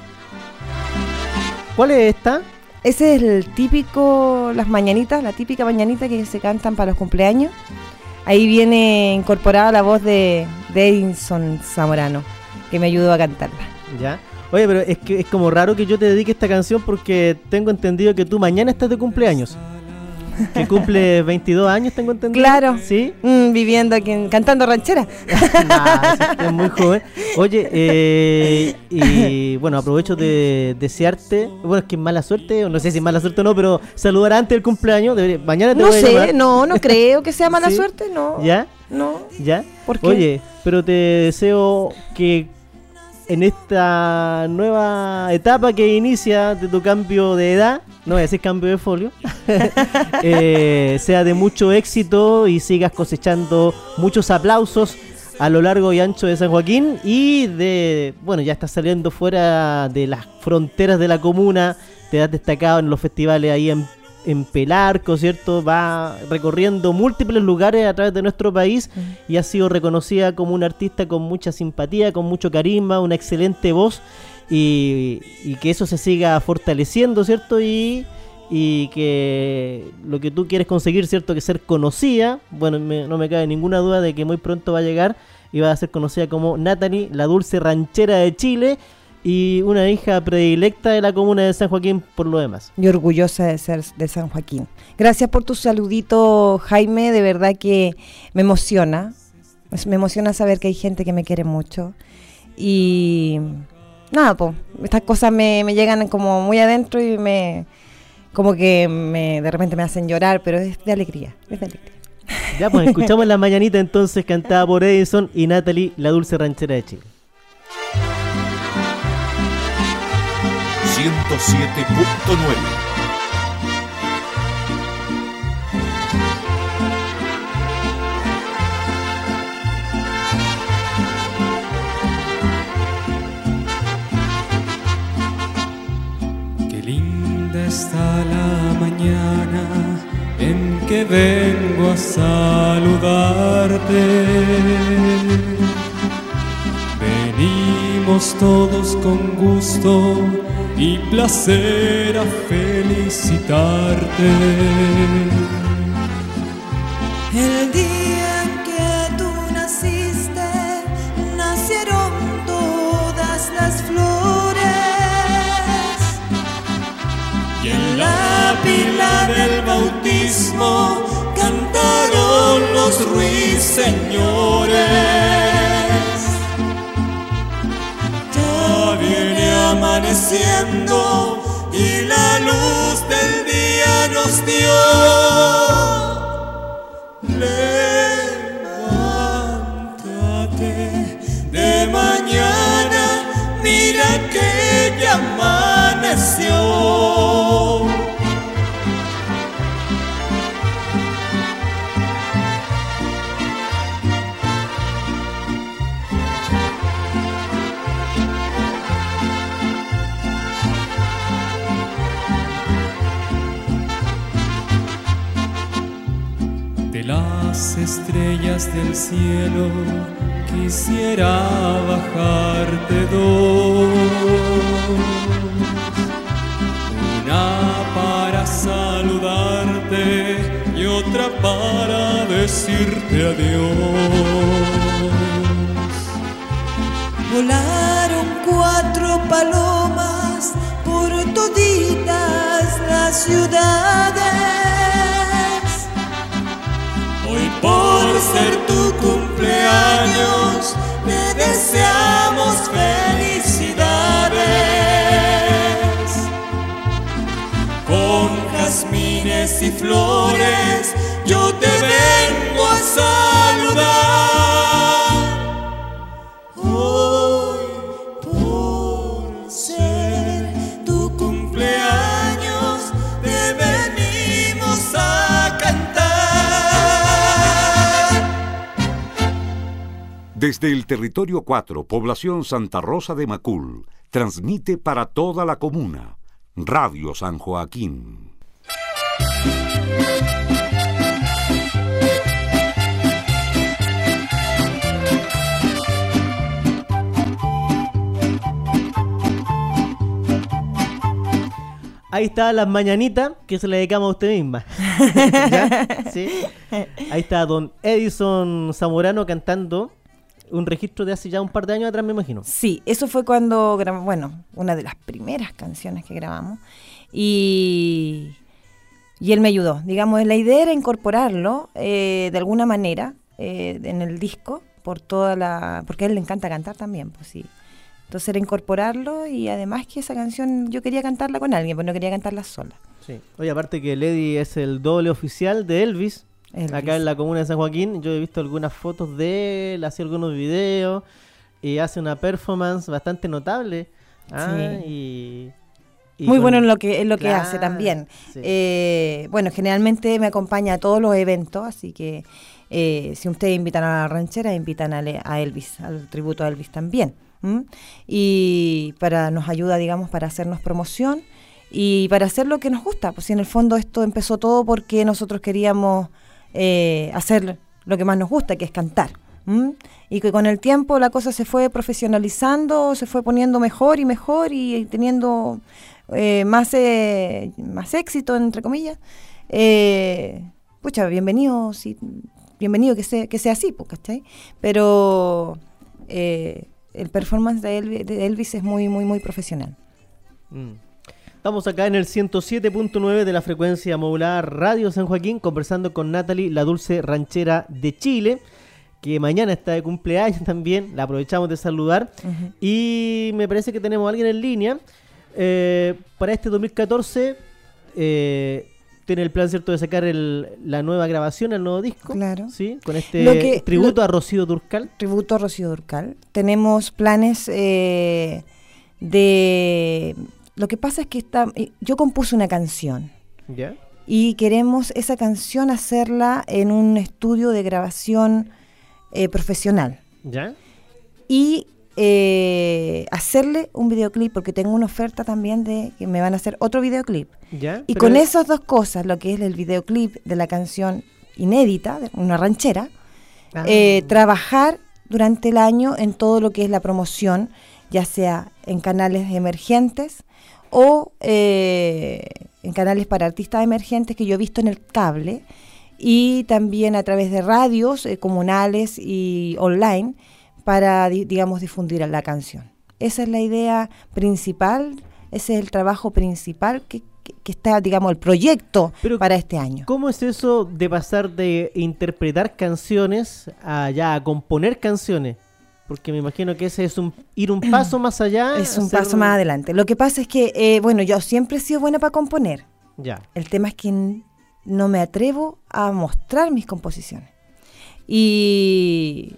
¿Cuál es esta? Ese es el típico, las mañanitas, la típica mañanita que se cantan para los cumpleaños. Ahí viene incorporada la voz de, de Edinson Zamorano, que me ayudó a cantarla. Ya. Oye, pero es que es como raro que yo te dedique esta canción porque tengo entendido que tú mañana estás de cumpleaños. Que cumple veintidós años, tengo entendido. Claro. ¿Sí? Mm, viviendo aquí, en- cantando ranchera. Nah, sí, es muy joven. Oye, eh, y bueno, aprovecho de desearte, bueno, es que es mala suerte, o no sé si es mala suerte o no, pero saludar antes del cumpleaños. debería- mañana te No voy a sé, llamar. no, no creo que sea mala ¿Sí? suerte, no. ¿Ya? No. ¿Ya? ¿Por qué? Oye, pero te deseo que en esta nueva etapa que inicia de tu cambio de edad, no voy a decir cambio de folio, eh, sea de mucho éxito y sigas cosechando muchos aplausos a lo largo y ancho de San Joaquín y de, bueno, ya estás saliendo fuera de las fronteras de la comuna, te has destacado en los festivales ahí en en Pelarco, ¿cierto? Va recorriendo múltiples lugares a través de nuestro país y ha sido reconocida como una artista con mucha simpatía, con mucho carisma, una excelente voz y, y que eso se siga fortaleciendo, ¿cierto? Y, y que lo que tú quieres conseguir, ¿cierto? Que ser conocida, bueno, me- no me cabe ninguna duda de que muy pronto va a llegar y va a ser conocida como Natalie, la dulce ranchera de Chile y una hija predilecta de la comuna de San Joaquín por lo demás. Y orgullosa de ser de San Joaquín. Gracias por tu saludito, Jaime, de verdad que me emociona. Es- Me emociona saber que hay gente que me quiere mucho. Y nada, pues, estas cosas me, me llegan como muy adentro y me como que me de repente me hacen llorar, pero es de alegría, es de alegría. Ya, pues escuchamos la mañanita entonces cantada por Edison y Natalie, la dulce ranchera de Chile. ciento siete punto nueve. Qué linda está la mañana en que vengo a saludarte. Venimos todos con gusto y placer a felicitarte. El día en que tú naciste, nacieron todas las flores. Y en la pila del bautismo cantaron los ruiseñores. Ya viene amaneciendo y la luz del día nos dio. Levántate de mañana, mira que ya amaneció. De las estrellas del cielo quisiera bajarte dos, una para saludarte y otra para decirte adiós. Volaron cuatro palomas por toditas las ciudades. deseamos felicidades. Con jazmines y flores yo te vengo a saludar. Hoy, por ser tu cumpleaños, te venimos a cantar. Desde el Territorio cuatro, Población Santa Rosa de Macul, transmite para toda la comuna Radio San Joaquín. Ahí está Las Mañanitas, que se le dedicamos a usted misma. ¿Ya? ¿Sí? Ahí está don Edison Zamorano cantando un registro de hace ya un par de años atrás, me imagino. Sí, eso fue cuando grabamos, bueno, una de las primeras canciones que grabamos. Y, y él me ayudó. Digamos, la idea era incorporarlo eh, de alguna manera eh, en el disco, por toda la, porque a él le encanta cantar también, pues sí. Entonces era incorporarlo y además que esa canción yo quería cantarla con alguien, pues no quería cantarla sola. Sí. Oye, aparte que Lady es el doble oficial de Elvis, Elvis, acá en la comuna de San Joaquín. Yo he visto algunas fotos de él, hace algunos videos y hace una performance bastante notable. Ah, sí. y, y Muy con... bueno en lo que, en lo que claro, hace también. Sí. Eh, bueno, generalmente me acompaña a todos los eventos, así que eh, si ustedes invitan a la ranchera, invitan a, Le- a Elvis, al tributo a Elvis también. ¿Mm? Y para nos ayuda, digamos, para hacernos promoción y para hacer lo que nos gusta. Pues si en el fondo esto empezó todo porque nosotros queríamos eh, hacer lo que más nos gusta, que es cantar. ¿Mm? Y que con el tiempo la cosa se fue profesionalizando, se fue poniendo mejor y mejor y teniendo eh, más, eh, más éxito, entre comillas. Eh, pucha, bienvenido, sí, bienvenido que sea, que sea así, pues, ¿cachai? Pero... Eh, el performance de Elvis, de Elvis es muy, muy, muy profesional. Mm. Estamos acá en el ciento siete punto nueve de la frecuencia modular Radio San Joaquín, conversando con Natalie, la dulce ranchera de Chile, que mañana está de cumpleaños también. La aprovechamos de saludar. Uh-huh. Y me parece que tenemos a alguien en línea. Eh, para este dos mil catorce, eh, tiene el plan, ¿cierto?, de sacar el, la nueva grabación, el nuevo disco. Claro. ¿Sí? Con este que, tributo lo, a Rocío Dúrcal. Tributo a Rocío Dúrcal. Tenemos planes eh, de... Lo que pasa es que está, yo compuse una canción. ¿Ya? Y queremos esa canción hacerla en un estudio de grabación eh, profesional. ¿Ya? Y eh, hacerle un videoclip, porque tengo una oferta también de que me van a hacer otro videoclip. ¿Ya? Y con esas dos cosas, lo que es el videoclip de la canción inédita, de una ranchera, ah. eh, trabajar durante el año en todo lo que es la promoción, ya sea en canales emergentes o eh, en canales para artistas emergentes que yo he visto en el cable, y también a través de radios eh, comunales y online para, di- digamos, difundir la canción. Esa es la idea principal, ese es el trabajo principal que, que, que está, digamos, el proyecto Pero, para este año. ¿Cómo es eso de pasar de interpretar canciones a ya a componer canciones? Porque me imagino que ese es un ir un paso más allá. Es un paso más adelante. Lo que pasa es que, eh, bueno, yo siempre he sido buena para componer. Ya. El tema es que n- no me atrevo a mostrar mis composiciones. Y...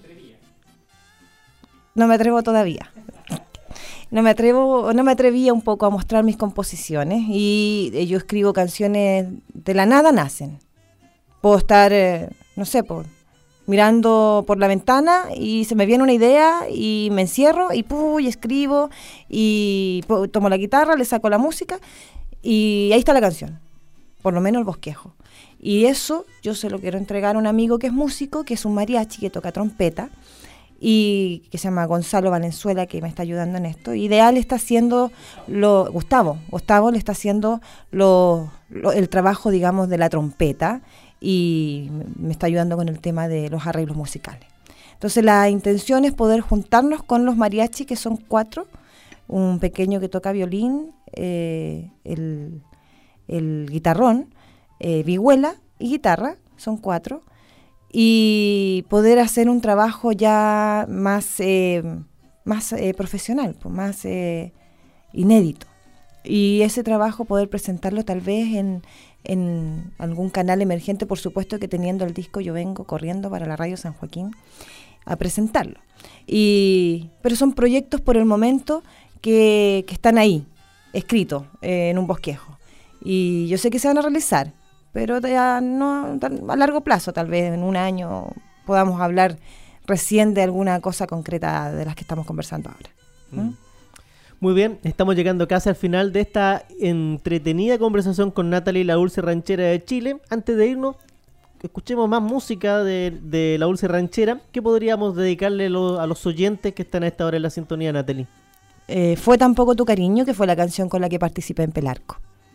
No me atrevo todavía. No me atrevo, no me atrevía un poco a mostrar mis composiciones. Y eh, yo escribo canciones, de la nada nacen. Puedo estar, eh, no sé, por... mirando por la ventana y se me viene una idea y me encierro y, ¡puh! Y escribo y pu- tomo la guitarra, le saco la música y ahí está la canción, por lo menos el bosquejo. Y eso yo se lo quiero entregar a un amigo que es músico, que es un mariachi que toca trompeta y que se llama Gonzalo Valenzuela, que me está ayudando en esto. Y de él está haciendo lo, Gustavo, Gustavo le está haciendo lo, lo, el trabajo, digamos, de la trompeta, y me está ayudando con el tema de los arreglos musicales. Entonces la intención es poder juntarnos con los mariachi, que son cuatro, un pequeño que toca violín, eh, el, el guitarrón, eh, vihuela y guitarra, son cuatro, y poder hacer un trabajo ya más, eh, más eh, profesional, pues, más eh, inédito. Y ese trabajo poder presentarlo tal vez en, en algún canal emergente, por supuesto que teniendo el disco yo vengo corriendo para la Radio San Joaquín a presentarlo. Y, pero son proyectos por el momento que, que están ahí, escritos eh, en un bosquejo. Y yo sé que se van a realizar, pero ya no a largo plazo, tal vez en un año podamos hablar recién de alguna cosa concreta de las que estamos conversando ahora. ¿Mm? Mm. Muy bien, estamos llegando casi al final de esta entretenida conversación con Natalie, la dulce ranchera de Chile. Antes de irnos, escuchemos más música de, de la dulce ranchera. ¿Qué podríamos dedicarle lo, a los oyentes que están a esta hora en la sintonía, Natalie? Eh, fue Tampoco tu cariño, que fue la canción con la que participé en Pelarco.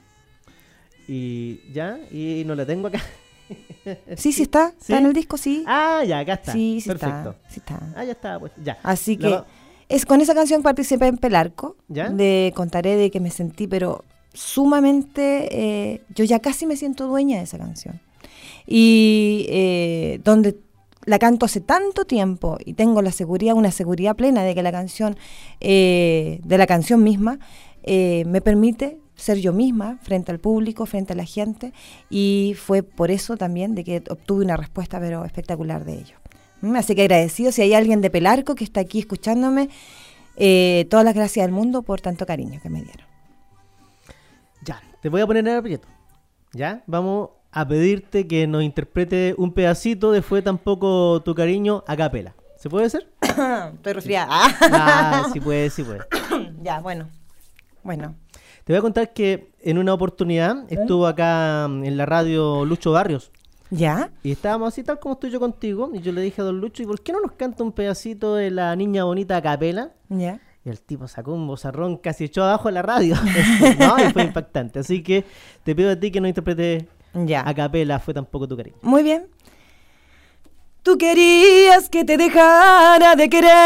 Y ya, y no la tengo acá. Sí, sí está, ¿Sí? está en el disco, sí. Ah, ya, acá está. Sí, sí Perfecto. está, sí está. Ah, ya está, pues, ya. Así que la... es con esa canción participé en Pelarco. ¿Ya? De contaré de que me sentí, pero sumamente, eh, yo ya casi me siento dueña de esa canción. Y eh, donde la canto hace tanto tiempo y tengo la seguridad, una seguridad plena de que la canción, eh, de la canción misma, eh, me permite ser yo misma frente al público, frente a la gente, y fue por eso también de que obtuve una respuesta pero espectacular de ellos. ¿Mm? Así que agradecido, si hay alguien de Pelarco que está aquí escuchándome, eh, todas las gracias del mundo por tanto cariño que me dieron. Ya, te voy a poner en el aprieto. Ya, vamos a pedirte que nos interprete un pedacito de Fue Tampoco tu cariño a capela. ¿Se puede hacer? Estoy resfriada. Ah, sí puede, sí puede. Ya, bueno. Bueno. Te voy a contar que en una oportunidad ¿Eh? estuvo acá en la radio Lucho Barrios. ¿Ya? Y estábamos así tal como estoy yo contigo. Y yo le dije a don Lucho, ¿y por qué no nos canta un pedacito de La Niña Bonita a capela? ¿Ya? Y el tipo sacó un vozarrón, casi echó abajo la radio. ¿No? Y fue impactante. Así que te pido a ti que nos interprete ya. a capela Fue Tampoco tu cariño. Muy bien. Tú querías que te dejara de querer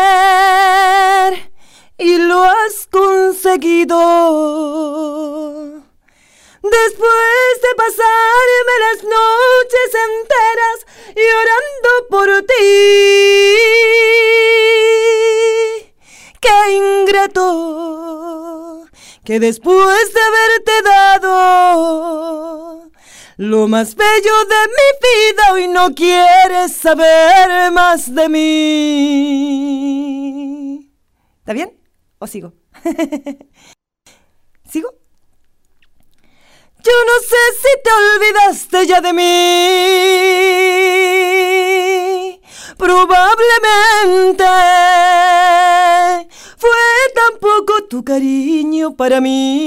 y lo has conseguido. Después de pasarme las noches enteras llorando por ti, qué ingrato que después de haberte dado lo más bello de mi vida hoy no quieres saber más de mí. ¿Está bien? ¿O sigo? ¿Sigo? Yo no sé si te olvidaste ya de mí. Probablemente fue tampoco tu cariño para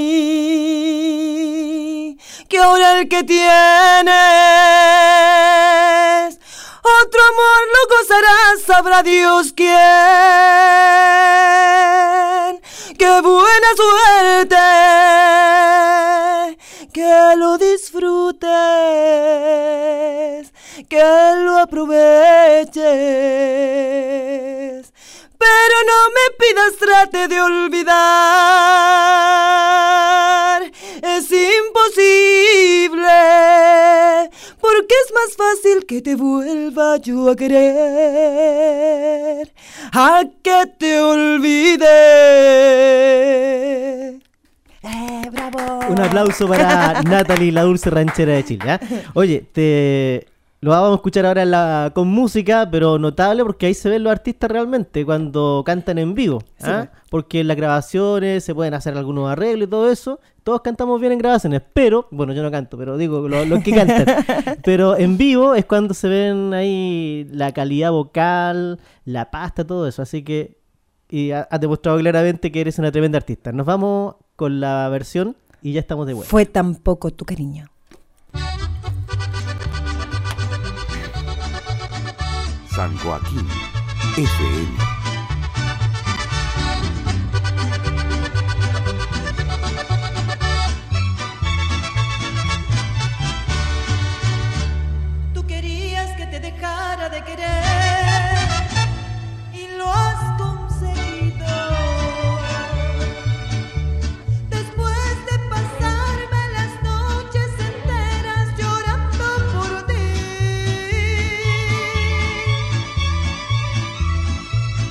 mí, que ahora el que tienes otro amor lo gozarás, sabrá Dios quién. ¡Qué buena suerte! Que lo disfrutes, que lo aproveches, pero no me pidas trate de olvidar. Es imposible, porque es más fácil que te vuelva yo a querer, a que te olvide. Eh, bravo. Un aplauso para Natalie, la dulce ranchera de Chile. ¿eh? Oye, te lo vamos a escuchar ahora en la, con música, pero notable porque ahí se ven los artistas realmente cuando cantan en vivo. ¿eh? Sí. Porque en las grabaciones se pueden hacer algunos arreglos y todo eso. Todos cantamos bien en grabaciones, pero, bueno, yo no canto, pero digo los lo que cantan. Pero en vivo es cuando se ven ahí la calidad vocal, la pasta, todo eso. Así que y has demostrado claramente que eres una tremenda artista. Nos vamos con la versión y ya estamos de vuelta. Fue Tampoco tu cariño. San Joaquín F M. Tú querías que te dejara de querer y lo has conseguido. Después de pasarme las noches enteras llorando por ti,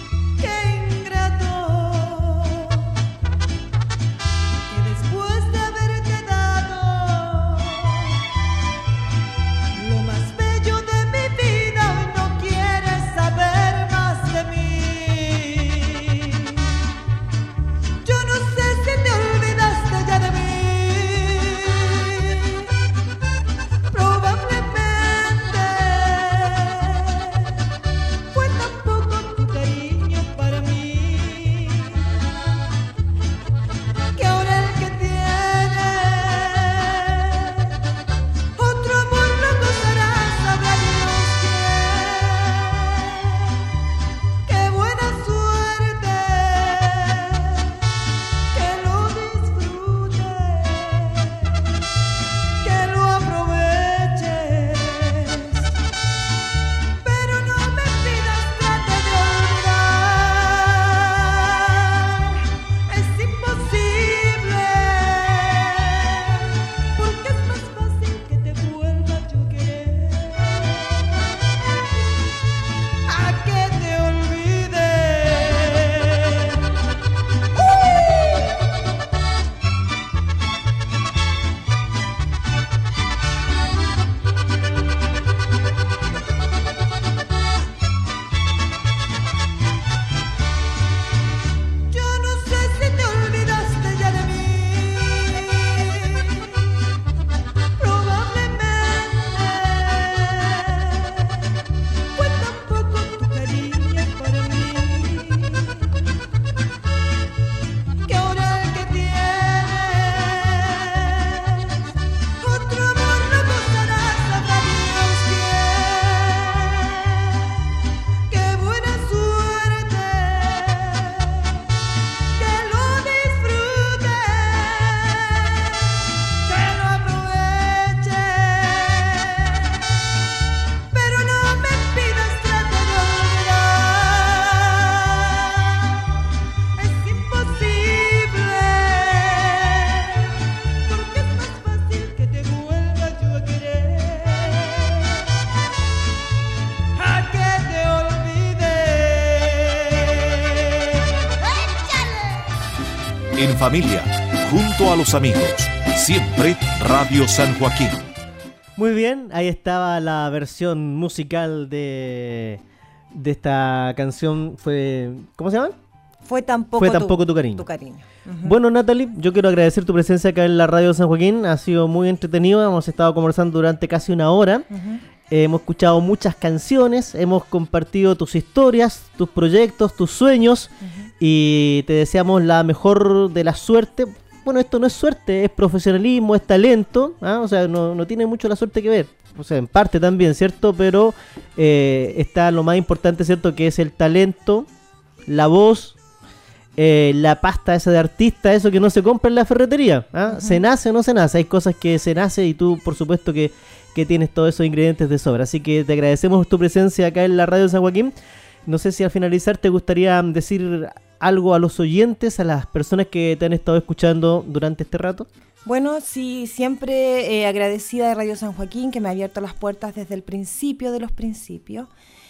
en familia, junto a los amigos. Siempre Radio San Joaquín. Muy bien, ahí estaba la versión musical de, de esta canción. Fue, ¿cómo se llama? Fue tampoco, Fue tampoco tu, tu cariño. Tu cariño. Uh-huh. Bueno, Natalie, yo quiero agradecer tu presencia acá en la Radio San Joaquín. Ha sido muy entretenido. Hemos estado conversando durante casi una hora. Uh-huh. Eh, hemos escuchado muchas canciones. Hemos compartido tus historias, tus proyectos, tus sueños. Uh-huh. Y te deseamos la mejor de la suerte. Bueno, esto no es suerte, es profesionalismo, es talento. ¿Ah? O sea, no, no tiene mucho la suerte que ver. O sea, en parte también, ¿cierto? Pero eh, está lo más importante, ¿cierto? Que es el talento, la voz, eh, la pasta esa de artista, eso que no se compra en la ferretería. ¿Ah? Uh-huh. ¿Se nace o no se nace? Hay cosas que se nace y tú, por supuesto, que, que tienes todos esos ingredientes de sobra. Así que te agradecemos tu presencia acá en la Radio San Joaquín. No sé si al finalizar te gustaría decir algo a los oyentes, a las personas que te han estado escuchando durante este rato. Bueno, sí, siempre eh, agradecida de Radio San Joaquín, que me ha abierto las puertas desde el principio de los principios.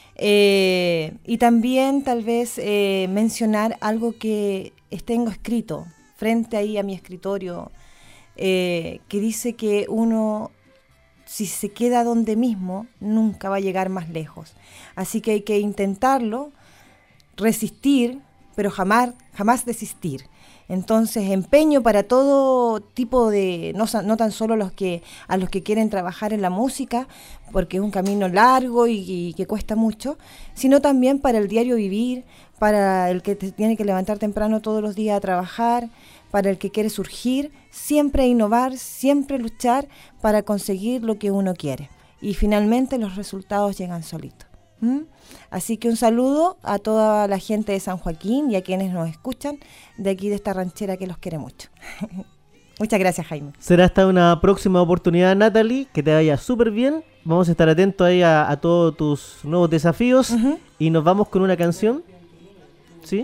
Eh, y también tal vez eh, mencionar algo que tengo escrito frente ahí a mi escritorio, eh, que dice que uno, si se queda donde mismo, nunca va a llegar más lejos. Así que hay que intentarlo, resistir, pero jamás, jamás desistir. Entonces, empeño para todo tipo de, no, no tan solo los que, a los que quieren trabajar en la música, porque es un camino largo y, y que cuesta mucho, sino también para el diario vivir, para el que te tiene que levantar temprano todos los días a trabajar, para el que quiere surgir, siempre innovar, siempre luchar para conseguir lo que uno quiere. Y finalmente los resultados llegan solitos. ¿Mm? Así que un saludo a toda la gente de San Joaquín y a quienes nos escuchan de aquí de esta ranchera que los quiere mucho. Muchas gracias, Jaime. Será hasta una próxima oportunidad, Natalie, que te vaya súper bien. Vamos a estar atentos ahí a, a todos tus nuevos desafíos. Uh-huh. Y nos vamos con una canción. ¿Sí?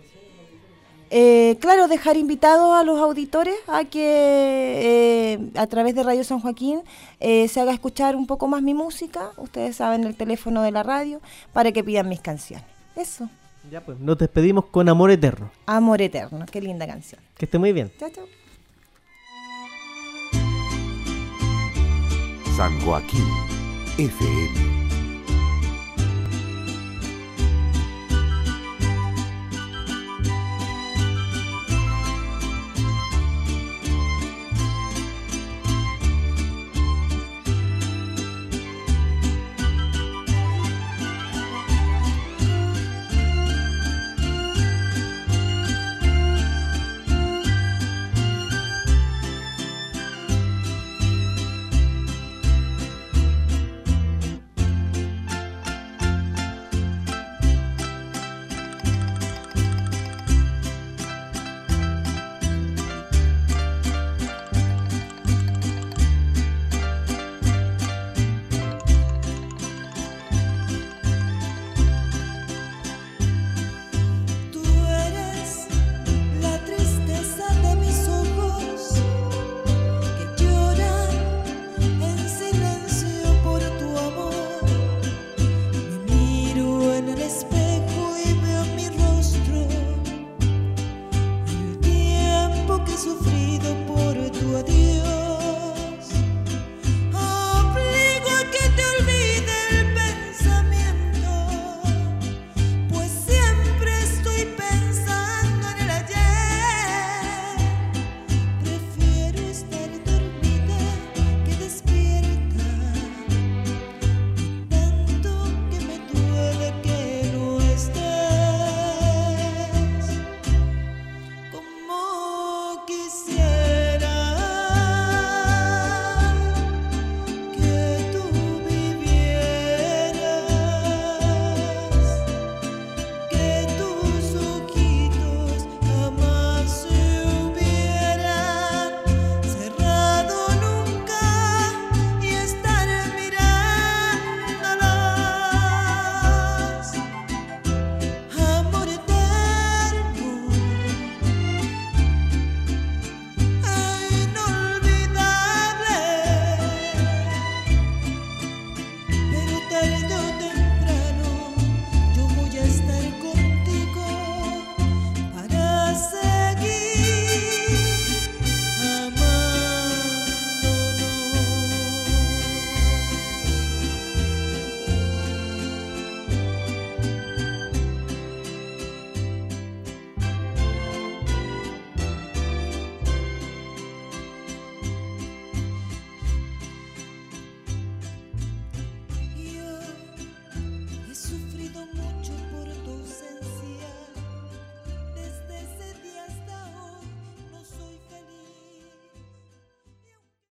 Eh, claro, dejar invitados a los auditores a que eh, a través de Radio San Joaquín eh, se haga escuchar un poco más mi música. Ustedes saben el teléfono de la radio para que pidan mis canciones. Eso. Ya pues, nos despedimos con Amor Eterno. Amor Eterno, qué linda canción. Que esté muy bien. Chao, chao. San Joaquín F M.